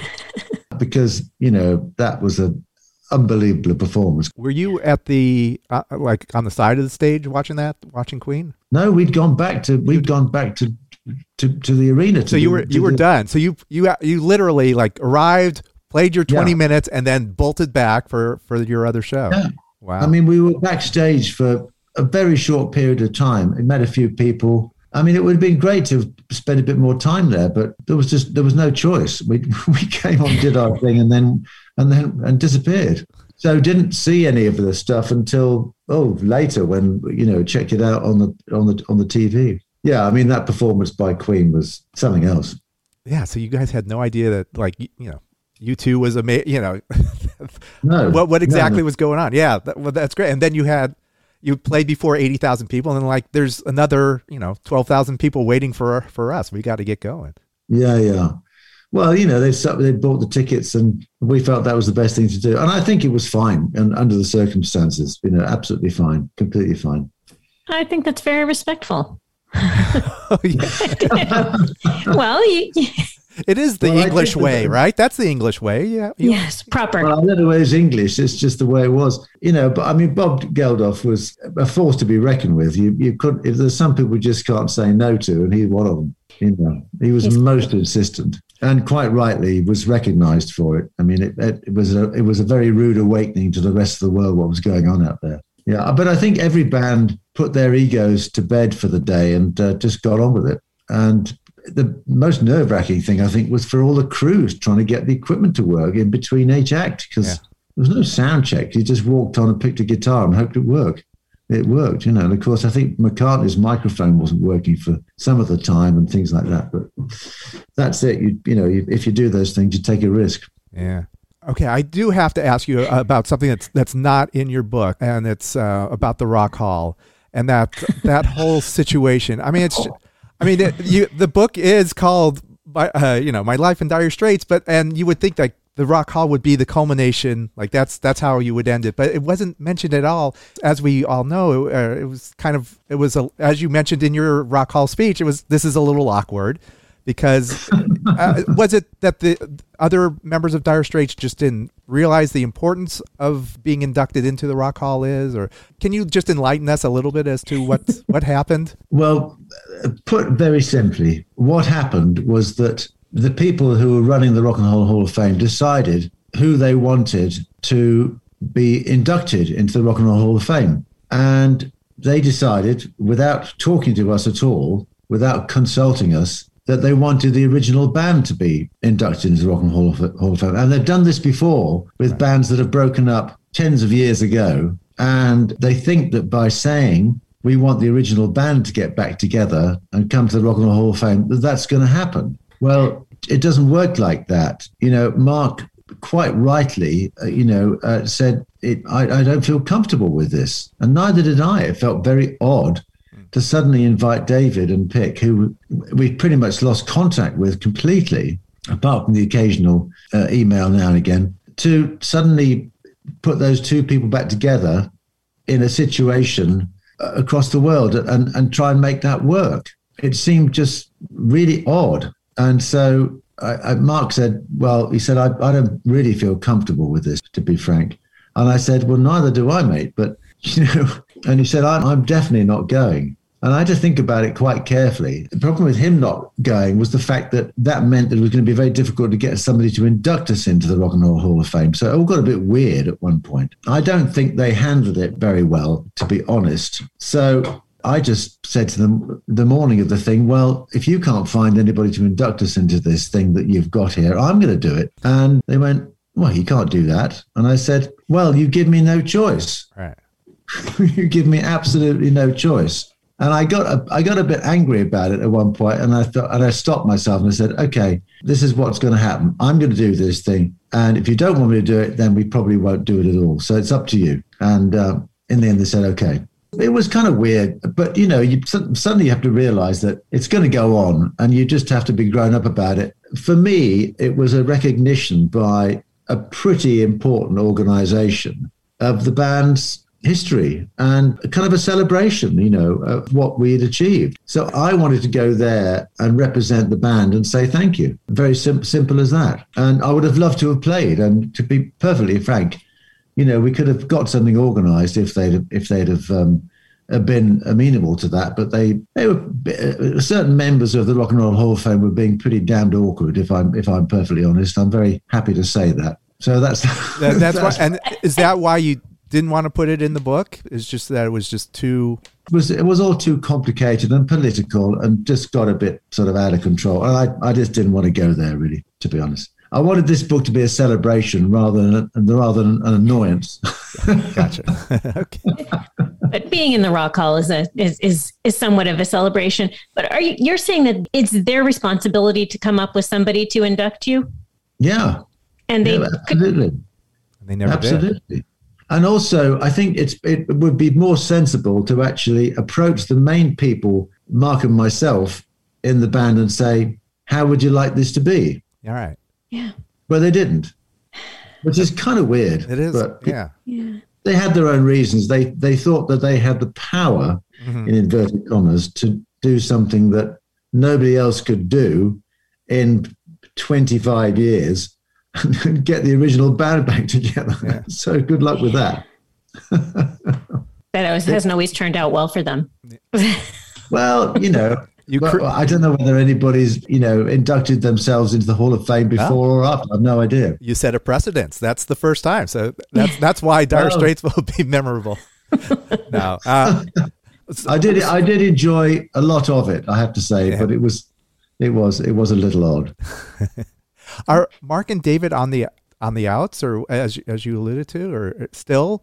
Because, you know, that was a, unbelievable performance. Were you at the uh, like on the side of the stage watching that, watching Queen? No, we'd gone back to we'd gone back to to, to the arena. To so you do, were you were the, done. So you you you literally like arrived, played your twenty Yeah. minutes, and then bolted back for for your other show. Yeah. Wow. I mean, we were backstage for a very short period of time. We met a few people. I mean, it would have been great to have spent a bit more time there, but there was just there was no choice. We we came on, did our thing, and then and then and disappeared. So didn't see any of the stuff until oh later when you know checked it out on the on the on the T V. Yeah, I mean that performance by Queen was something else. Yeah. So you guys had no idea that like you, you know U two was amazing. You know No, what what exactly no, no. was going on? Yeah. That, well, that's great. And then you had. You played before eighty thousand people, and then like there's another, you know, twelve thousand people waiting for for us. We got to get going. Yeah, yeah. Well, you know, they they bought the tickets, and we felt that was the best thing to do. And I think it was fine, and under the circumstances, you know, absolutely fine, completely fine. I think that's very respectful. Oh, yeah. Well, you, you- It is the Well, I English think way, that- right? That's the English way. Yeah. You- yes, proper. Well, I don't know whether it's English. It's just the way it was, you know. But I mean, Bob Geldof was a force to be reckoned with. You, you couldn't. If there's some people you just can't say no to, and he's one of them. You know, he was He's- most insistent, and quite rightly was recognised for it. I mean, it, it, it was a it was a very rude awakening to the rest of the world what was going on out there. Yeah, but I think every band put their egos to bed for the day and uh, just got on with it. And the most nerve-wracking thing, I think, was for all the crews trying to get the equipment to work in between each act because Yeah. there was no sound check. You just walked on and picked a guitar and hoped it worked. It worked, you know. And of course, I think McCartney's microphone wasn't working for some of the time and things like that. But that's it. You, you know, if you do those things, you take a risk. Yeah. Okay, I do have to ask you about something that's that's not in your book, and it's uh, about the Rock Hall and that that whole situation. I mean, it's, I mean, it, you, the book is called, uh, you know, My Life in Dire Straits, but and you would think that the Rock Hall would be the culmination, like that's that's how you would end it, but it wasn't mentioned at all. As we all know, uh, it was kind of it was a, as you mentioned in your Rock Hall speech, it was this is a little awkward. Because uh, was it that the other members of Dire Straits just didn't realize the importance of being inducted into the Rock Hall is, or can you just enlighten us a little bit as to what what happened? Well, put very simply, what happened was that the people who were running the Rock and Roll Hall of Fame decided who they wanted to be inducted into the Rock and Roll Hall of Fame, and they decided, without talking to us at all, without consulting us, that they wanted the original band to be inducted into the Rock and Roll Hall of Fame. And they've done this before with right. bands that have broken up tens of years ago. And they think that by saying, we want the original band to get back together and come to the Rock and Roll Hall of Fame, that that's going to happen. Well, it doesn't work like that. You know, Mark quite rightly, uh, you know, uh, said, it, I, I don't feel comfortable with this. And neither did I. It felt very odd to suddenly invite David and Pick, who we pretty much lost contact with completely, apart from the occasional uh, email now and again, to suddenly put those two people back together in a situation uh, across the world and, and try and make that work. It seemed just really odd. And so I, I, Mark said, well, he said, I, I don't really feel comfortable with this, to be frank. And I said, well, neither do I, mate. But, you know, and he said, I'm, I'm definitely not going. And I had to think about it quite carefully. The problem with him not going was the fact that that meant that it was going to be very difficult to get somebody to induct us into the Rock and Roll Hall of Fame. So it all got a bit weird at one point. I don't think they handled it very well, to be honest. So I just said to them the morning of the thing, well, if you can't find anybody to induct us into this thing that you've got here, I'm going to do it. And they went, well, you can't do that. And I said, well, you give me no choice. Right. You give me absolutely no choice. And I got a, I got a bit angry about it at one point, and I thought, and I stopped myself and I said, okay, this is what's going to happen. I'm going to do this thing. And if you don't want me to do it, then we probably won't do it at all. So it's up to you. And uh, in the end, they said, okay. It was kind of weird, but, you know, you suddenly you have to realize that it's going to go on and you just have to be grown up about it. For me, it was a recognition by a pretty important organization of the band's history and kind of a celebration, you know, of what we had achieved. So I wanted to go there and represent the band and say thank you. Very sim- simple as that. And I would have loved to have played. And to be perfectly frank, you know, we could have got something organized if they'd if they'd have um, been amenable to that. But they they were uh, certain members of the Rock and Roll Hall of Fame were being pretty damned awkward. If I'm if I'm perfectly honest, I'm very happy to say that. So that's that, that's, that's why. And is that why you didn't want to put it in the book? It's just that it was just too... It was, it was all too complicated and political and just got a bit sort of out of control. And I, I just didn't want to go there, really, to be honest. I wanted this book to be a celebration rather than, rather than an annoyance. Gotcha. Okay. But being in the Rock Hall is a is, is is somewhat of a celebration. But are you you're saying that it's their responsibility to come up with somebody to induct you? Yeah. And they yeah, absolutely. Could, they never absolutely. did. And also, I think it's it would be more sensible to actually approach the main people, Mark and myself, in the band and say, how would you like this to be? All right. Yeah. Well, they didn't, which is kind of weird. It is, but yeah. Yeah. They had their own reasons. They they thought that they had the power, mm-hmm. in inverted commas, to do something that nobody else could do in twenty-five years. And get the original band back together. Yeah. So good luck with that. That hasn't always turned out well for them. Well, you know, you well, cr- I don't know whether anybody's, you know, inducted themselves into the Hall of Fame before no. or after. I have no idea. You set a precedence. That's the first time. So that's that's why Dire well, Straits will be memorable. No, uh, I did. I did enjoy a lot of it, I have to say, yeah. but it was, it was, it was a little odd. Are Mark and David on the on the outs, or as as you alluded to, or still?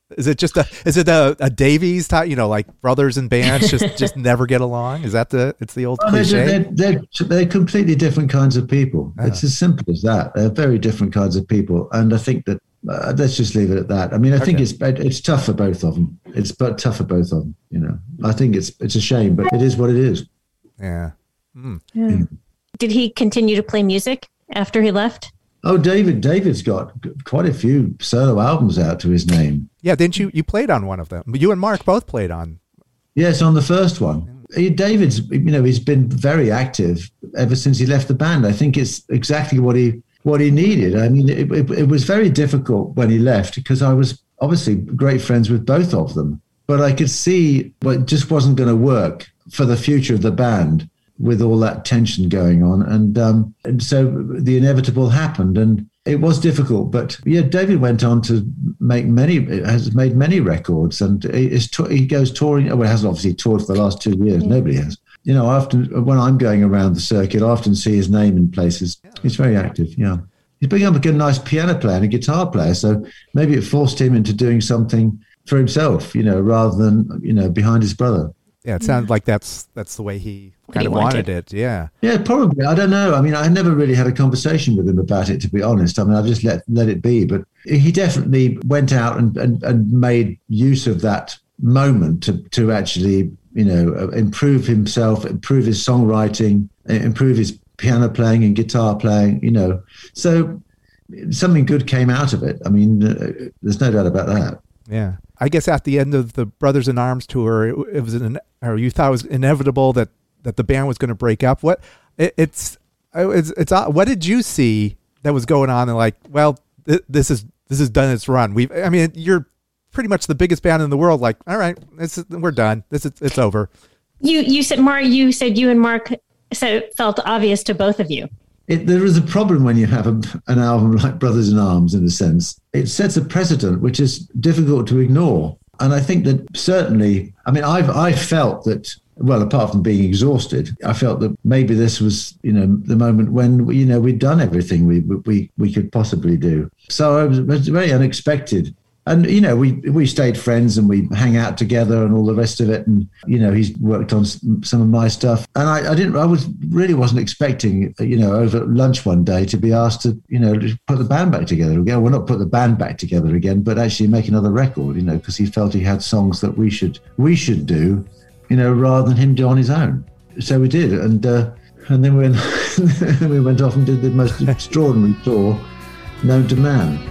Is it just a is it a, a Davies type, you know, like brothers in bands just, just never get along? Is that the it's the old well, cliche? They're, they're, they're, they're completely different kinds of people. Yeah. It's as simple as that. They're very different kinds of people. And I think that, uh, let's just leave it at that. I mean, I okay. think it's it's tough for both of them. It's but tough for both of them, you know. I think it's it's a shame, but it is what it is. Yeah. Mm. yeah. Did he continue to play music after he left? Oh, David, David's got quite a few solo albums out to his name. Yeah, didn't you? You played on one of them. You and Mark both played on. Yes, on the first one. He, David's, you know, he's been very active ever since he left the band. I think it's exactly what he what he needed. I mean, it, it, it was very difficult when he left because I was obviously great friends with both of them. But I could see what well, just wasn't going to work for the future of the band with all that tension going on. And, um, and so the inevitable happened and it was difficult. But yeah, David went on to make many, has made many records and is he goes touring. Well, he hasn't obviously toured for the last two years. Yeah. Nobody has. You know, often when I'm going around the circuit, I often see his name in places. Yeah. He's very active, yeah. He's become a good, nice piano player and a guitar player. So maybe it forced him into doing something for himself, you know, rather than, you know, behind his brother. Yeah, it sounds like that's that's the way he kind he of wanted. wanted it. Yeah. Yeah, probably. I don't know. I mean, I never really had a conversation with him about it, to be honest. I mean, I just let let it be. But he definitely went out and, and, and made use of that moment to, to actually, you know, improve himself, improve his songwriting, improve his piano playing and guitar playing, you know. So something good came out of it. I mean, uh, there's no doubt about that. Yeah. I guess at the end of the Brothers in Arms tour, it, it was an, or you thought it was inevitable that, that the band was going to break up. What it, it's, it's, it's, what did you see that was going on? And like, well, th- this is, this has done its run. We've, I mean, you're pretty much the biggest band in the world. Like, all right, this is, we're done. This is, it's over. You, you said, Mark, you said you and Mark said it felt obvious to both of you. It, there is a problem when you have a, an album like Brothers in Arms, in a sense. It sets a precedent which is difficult to ignore. And I think that certainly, I mean, I've I felt that, well, apart from being exhausted, I felt that maybe this was, you know, the moment when, you know, we'd done everything we we we could possibly do. So it was, it was very unexpected. And, you know, we we stayed friends and we hang out together and all the rest of it. And, you know, he's worked on some of my stuff. And I, I didn't, I was really wasn't expecting, you know, over lunch one day to be asked to, you know, to put the band back together again. Well, not put the band back together again, but actually make another record, you know, because he felt he had songs that we should, we should do, you know, rather than him do on his own. So we did. And, uh, and then we went, we went off and did the most extraordinary tour known to man.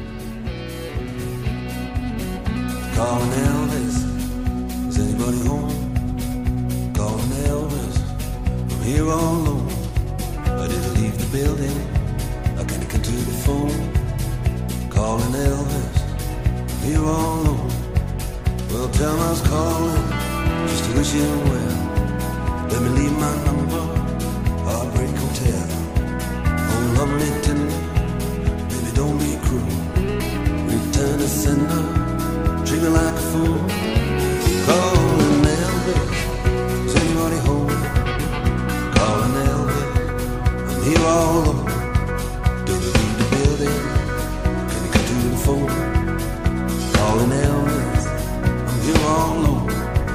Calling Elvis, is anybody home? Calling Elvis, I'm here all alone. I didn't leave the building, I can't come to the phone. Calling Elvis, I'm here all alone. Well, tell him I was calling, just to wish him well. Let me leave my number, Heartbreak Hotel. Oh, lovely tender, baby don't be cruel. Return to sender. Treat me like a fool. Calling Elvis, is anybody home? Calling Elvis, I'm here all alone. Don't you leave the building? Can you come to the phone? Calling Elvis, I'm here all alone.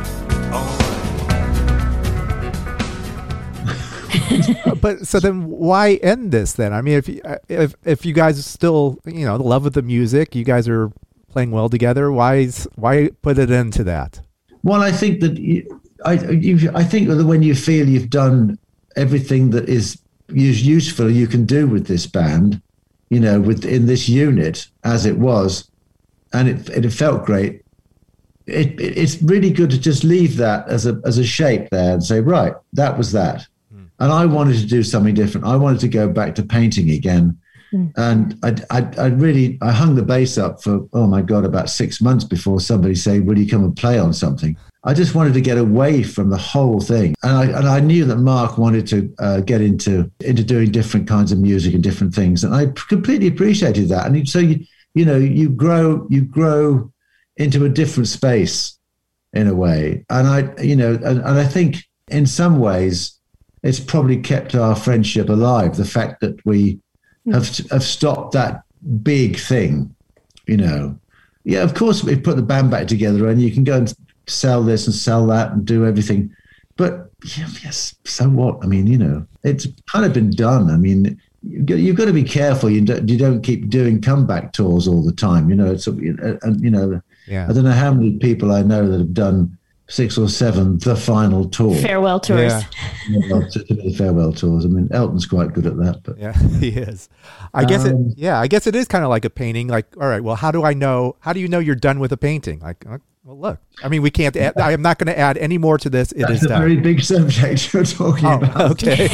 All right. But so then why end this then? I mean, if if if you guys still, you know, the love of the music, you guys are playing well together, why why put it into that? Well, I think that you, I you, I think that when you feel you've done everything that is useful you can do with this band, you know, with in this unit as it was, and it it felt great. It, it it's really good to just leave that as a as a shape there and say, right, that was that. Hmm. And I wanted to do something different. I wanted to go back to painting again. And I, I, I really, I hung the bass up for, oh my God, about six months before somebody said, will you come and play on something? I just wanted to get away from the whole thing. And I, and I knew that Mark wanted to uh, get into, into doing different kinds of music and different things. And I completely appreciated that. And so, you, you know, you grow, you grow into a different space in a way. And I, you know, and, and I think in some ways it's probably kept our friendship alive. The fact that we, Have have stopped that big thing, you know, yeah, of course, we put the band back together and you can go and sell this and sell that and do everything. But yeah, yes, so what? I mean, you know, it's kind of been done. I mean, you've got, you've got to be careful. You don't, you don't keep doing comeback tours all the time. You know, it's, and you know, yeah. I don't know how many people I know that have done six or seven, the final tour. Farewell tours. Yeah. Well, too many farewell tours. I mean, Elton's quite good at that. But yeah, he is. I guess Um, it. Yeah, I guess it is kind of like a painting. Like, all right, well, how do I know? How do you know you're done with a painting? Like, uh, well, look. I mean, we can't. Add, I am not going to add any more to this. It that's is a done. very big subject you're talking Oh, about. okay.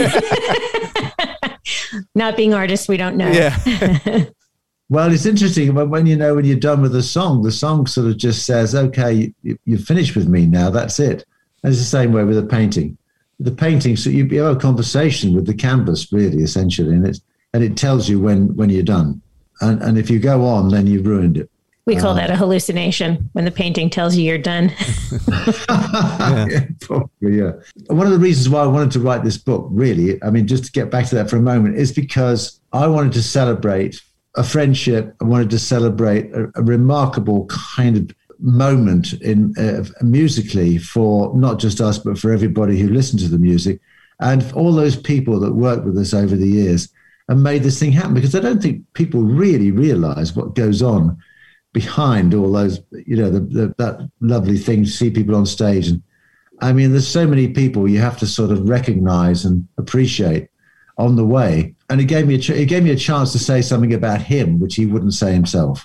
Not being artists, we don't know. Yeah. Well, it's interesting when, when you know when you're done with the song, the song sort of just says, "Okay, you, you're finished with me now. That's it." And it's the same way with a painting. The painting, so you, you have a conversation with the canvas, really, essentially, and it's and it tells you when when you're done. And and if you go on, then you've ruined it. We call that a hallucination when the painting tells you you're done. Yeah. Yeah, probably, yeah. One of the reasons why I wanted to write this book, really, I mean, just to get back to that for a moment, is because I wanted to celebrate a friendship. I wanted to celebrate a, a remarkable kind of moment in uh, musically for not just us, but for everybody who listened to the music and for all those people that worked with us over the years and made this thing happen. Because I don't think people really realize what goes on behind all those, you know, the, the, that lovely thing to see people on stage. And I mean, there's so many people you have to sort of recognize and appreciate on the way. And it gave me a ch- it gave me a chance to say something about him, which he wouldn't say himself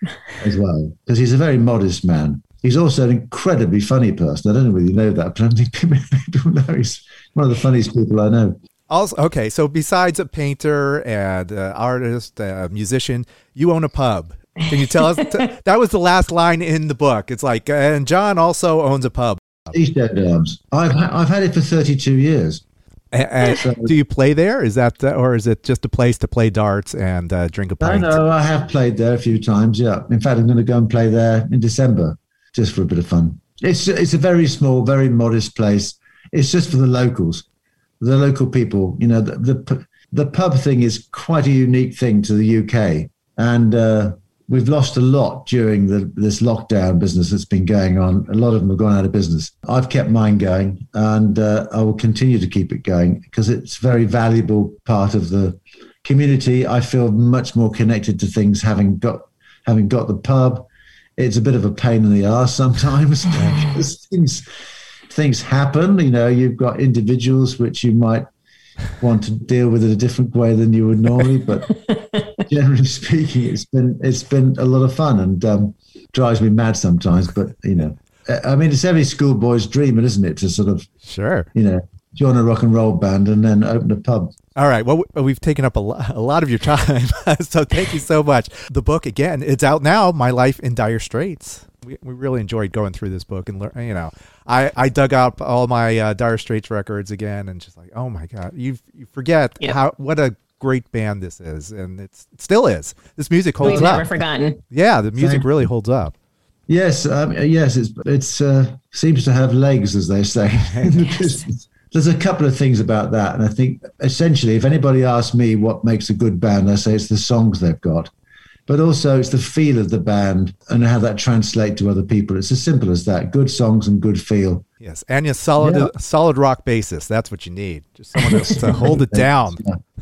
as well, because he's a very modest man. He's also an incredibly funny person. I don't know whether you know that, but I don't think people, people know he's one of the funniest people I know. Also, okay, so besides a painter and uh, artist, uh, musician, you own a pub. Can you tell us? T- that was the last line in the book. It's like, uh, and John also owns a pub. East End Arms. I've ha- I've had it for thirty-two years. And, and do you play there? Is that, uh, or is it just a place to play darts and uh, drink a I pint? know I have played there a few times. Yeah, in fact, I'm going to go and play there in December just for a bit of fun. It's it's a very small, very modest place. It's just for the locals, the local people. You know, the the, the pub thing is quite a unique thing to the U K, and uh, we've lost a lot during the, this lockdown business that's been going on. A lot of them have gone out of business. I've kept mine going, and uh, I will continue to keep it going because it's a very valuable part of the community. I feel much more connected to things having got having got the pub. It's a bit of a pain in the arse sometimes because things things happen. You know, you've got individuals which you might want to deal with in a different way than you would normally, but generally speaking, it's been it's been a lot of fun and um, drives me mad sometimes. But you know, I mean, it's every schoolboy's dream, isn't it, to sort of Sure. you know join a rock and roll band and then open a pub. All right. Well, we've taken up a, lo- a lot of your time, so thank you so much. The book, again, it's out now, My Life in Dire Straits. We, we really enjoyed going through this book and, learn, you know, I, I dug up all my uh, Dire Straits records again and just like, oh my God, you you forget Yep. how what a great band this is. And it's, it still is. This music holds We've up. never forgotten. Yeah, the music Thank really holds up. Yes, um, yes, it's it's uh, seems to have legs, as they say in the business. There's a couple of things about that, and I think essentially, if anybody asks me what makes a good band, I say it's the songs they've got, but also it's the feel of the band and how that translates to other people. It's as simple as that: good songs and good feel. Yes, and a solid, Yeah. solid rock basis. That's what you need. Just someone to, to hold it down.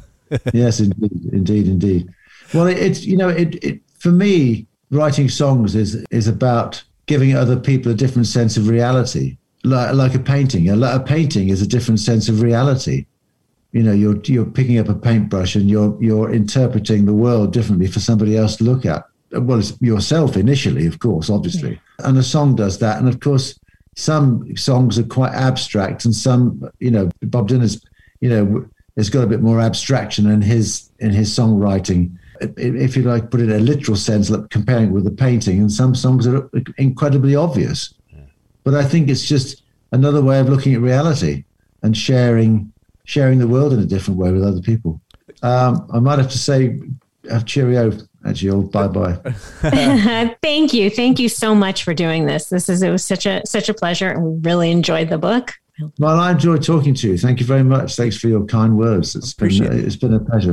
Yes, indeed, indeed, indeed. Well, it, it's you know, it, it for me, writing songs is is about giving other people a different sense of reality, like like a painting. A, a painting is a different sense of reality. You know, you're you're picking up a paintbrush and you're you're interpreting the world differently for somebody else to look at. Well, it's yourself initially, of course, obviously, and a song does that. And of course, some songs are quite abstract, and some, you know, Bob Dylan's, you know, has got a bit more abstraction in his in his songwriting. If you like, put it in a literal sense, like comparing it with the painting, and some songs are incredibly obvious. But I think it's just another way of looking at reality and sharing sharing the world in a different way with other people. Um, I might have to say, have cheerio, actually, or bye-bye. Thank you. Thank you so much for doing this. This is, it was such a, such a pleasure, and we really enjoyed the book. Well, I enjoyed talking to you. Thank you very much. Thanks for your kind words. It's been, Appreciate it. it's been a pleasure.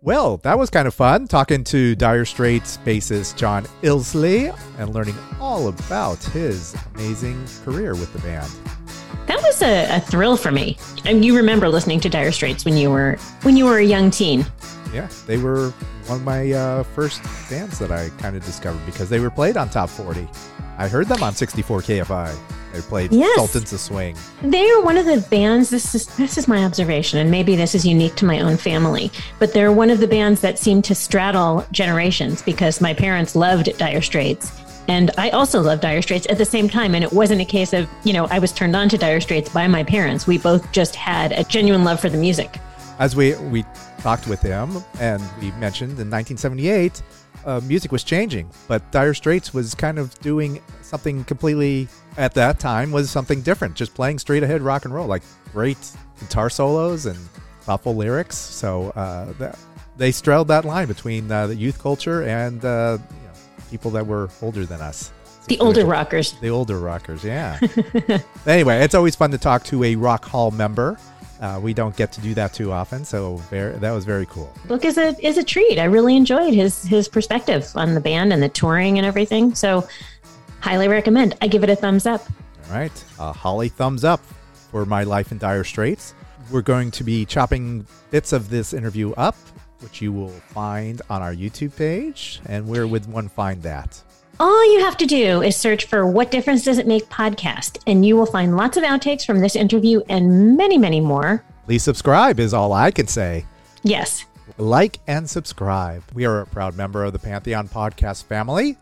Well, that was kind of fun, talking to Dire Straits bassist John Illsley and learning all about his amazing career with the band. That was a, a thrill for me. And you remember listening to Dire Straits when you were when you were a young teen. Yeah, they were one of my uh, first bands that I kind of discovered because they were played on Top forty. I heard them on sixty-four K F I. They played Yes. Sultans of Swing. They are one of the bands, this is this is my observation, and maybe this is unique to my own family, but they're one of the bands that seem to straddle generations because my parents loved Dire Straits. And I also loved Dire Straits at the same time. And it wasn't a case of, you know, I was turned on to Dire Straits by my parents. We both just had a genuine love for the music. As we, we talked with him and we mentioned in nineteen seventy-eight, uh, music was changing, but Dire Straits was kind of doing something completely, at that time, was something different, just playing straight ahead rock and roll, like great guitar solos and thoughtful lyrics. So uh, that, they straddled that line between uh, the youth culture and uh, you know, people that were older than us. The older rockers. The older rockers, yeah. Anyway, it's always fun to talk to a Rock Hall member. Uh, we don't get to do that too often, so very, that was very cool. Book is a is a treat. I really enjoyed his his perspective on the band and the touring and everything. So highly recommend. I give it a thumbs up. All right. Uh, Holly, thumbs up for My Life in Dire Straits. We're going to be chopping bits of this interview up, which you will find on our YouTube page. And where would one find that? All you have to do is search for What Difference Does It Make podcast, and you will find lots of outtakes from this interview and many, many more. Please subscribe is all I can say. Yes. Like and subscribe. We are a proud member of the Pantheon podcast family,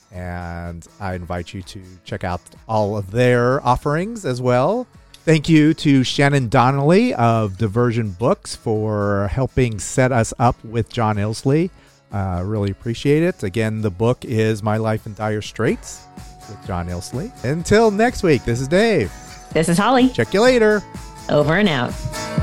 and I invite you to check out all of their offerings as well. Thank you to Shannon Donnelly of Diversion Books for helping set us up with John Illsley. Uh, really appreciate it. Again, the book is My Life in Dire Straits with John Illsley. Until next week, this is Dave. This is Holly. Check you later. Over and out.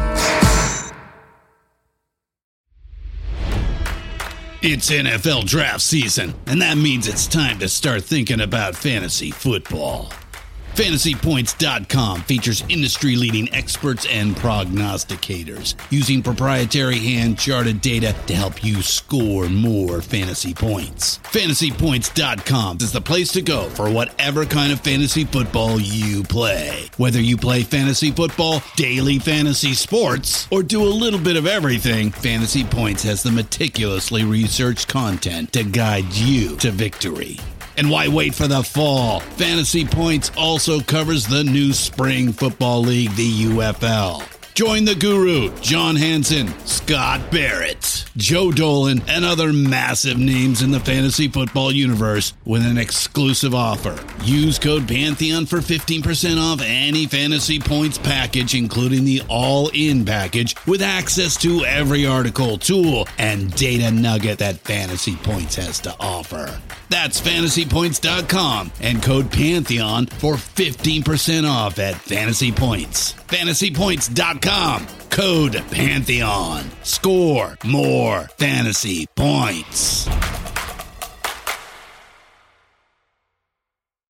It's N F L draft season, and that means it's time to start thinking about fantasy football. Fantasy Points dot com features industry-leading experts and prognosticators using proprietary hand-charted data to help you score more fantasy points. Fantasy Points dot com is the place to go for whatever kind of fantasy football you play. Whether you play fantasy football, daily fantasy sports, or do a little bit of everything, Fantasy Points has the meticulously researched content to guide you to victory. And why wait for the fall? Fantasy Points also covers the new spring football league, the U F L. Join the guru, John Hansen, Scott Barrett, Joe Dolan, and other massive names in the fantasy football universe with an exclusive offer. Use code Pantheon for fifteen percent off any Fantasy Points package, including the all-in package, with access to every article, tool, and data nugget that Fantasy Points has to offer. That's Fantasy Points dot com and code Pantheon for fifteen percent off at Fantasy Points. Fantasy Points dot com, code Pantheon. Score more fantasy points.